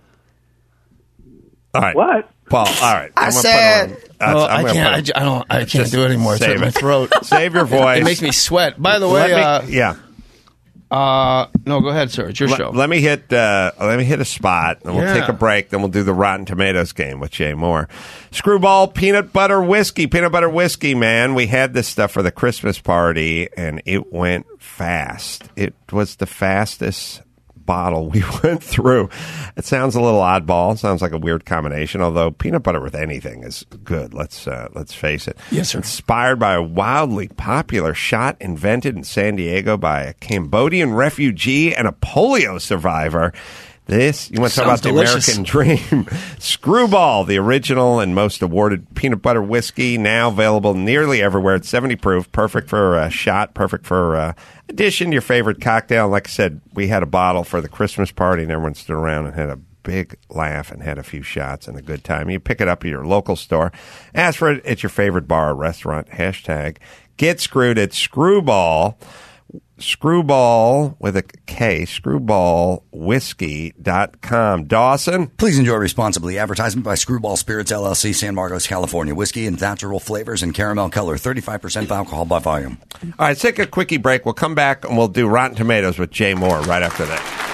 All right. What? Paul, all right. I I'm gonna said. put it on. Oh, I'm I gonna can't. put I, it- j- I don't. I can't Just do it anymore. It's save in my it. throat. Save your voice. It makes me sweat. By the Let way, me- uh, yeah. uh, no, go ahead, sir. It's your Let, show. let me hit. Uh, let me hit a spot, and we'll Yeah. take a break. Then we'll do the Rotten Tomatoes game with Jay Moore. Screwball peanut butter whiskey, peanut butter whiskey. Man, we had this stuff for the Christmas party, and it went fast. It was the fastest bottle we went through. It sounds a little oddball. It sounds like a weird combination. Although peanut butter with anything is good. Let's uh, let's face it. Yes, sir. Inspired by a wildly popular shot invented in San Diego by a Cambodian refugee and a polio survivor. This, you want to talk about Sounds the delicious. American dream. Screwball, the original and most awarded peanut butter whiskey, now available nearly everywhere. It's seventy proof, perfect for a shot, perfect for uh, addition to your favorite cocktail. And like I said, we had a bottle for the Christmas party, and everyone stood around and had a big laugh and had a few shots and a good time. You pick it up at your local store. Ask for it at your favorite bar or restaurant. Hashtag Get Screwed at Screwball. Screwball with a K, screwball whiskey dot com. Dawson? Please enjoy responsibly. Advertisement by Screwball Spirits, L L C, San Marcos, California. Whiskey and natural flavors and caramel color. thirty-five percent alcohol by volume. All right, let's take a quickie break. We'll come back and we'll do Rotten Tomatoes with Jay Moore right after that.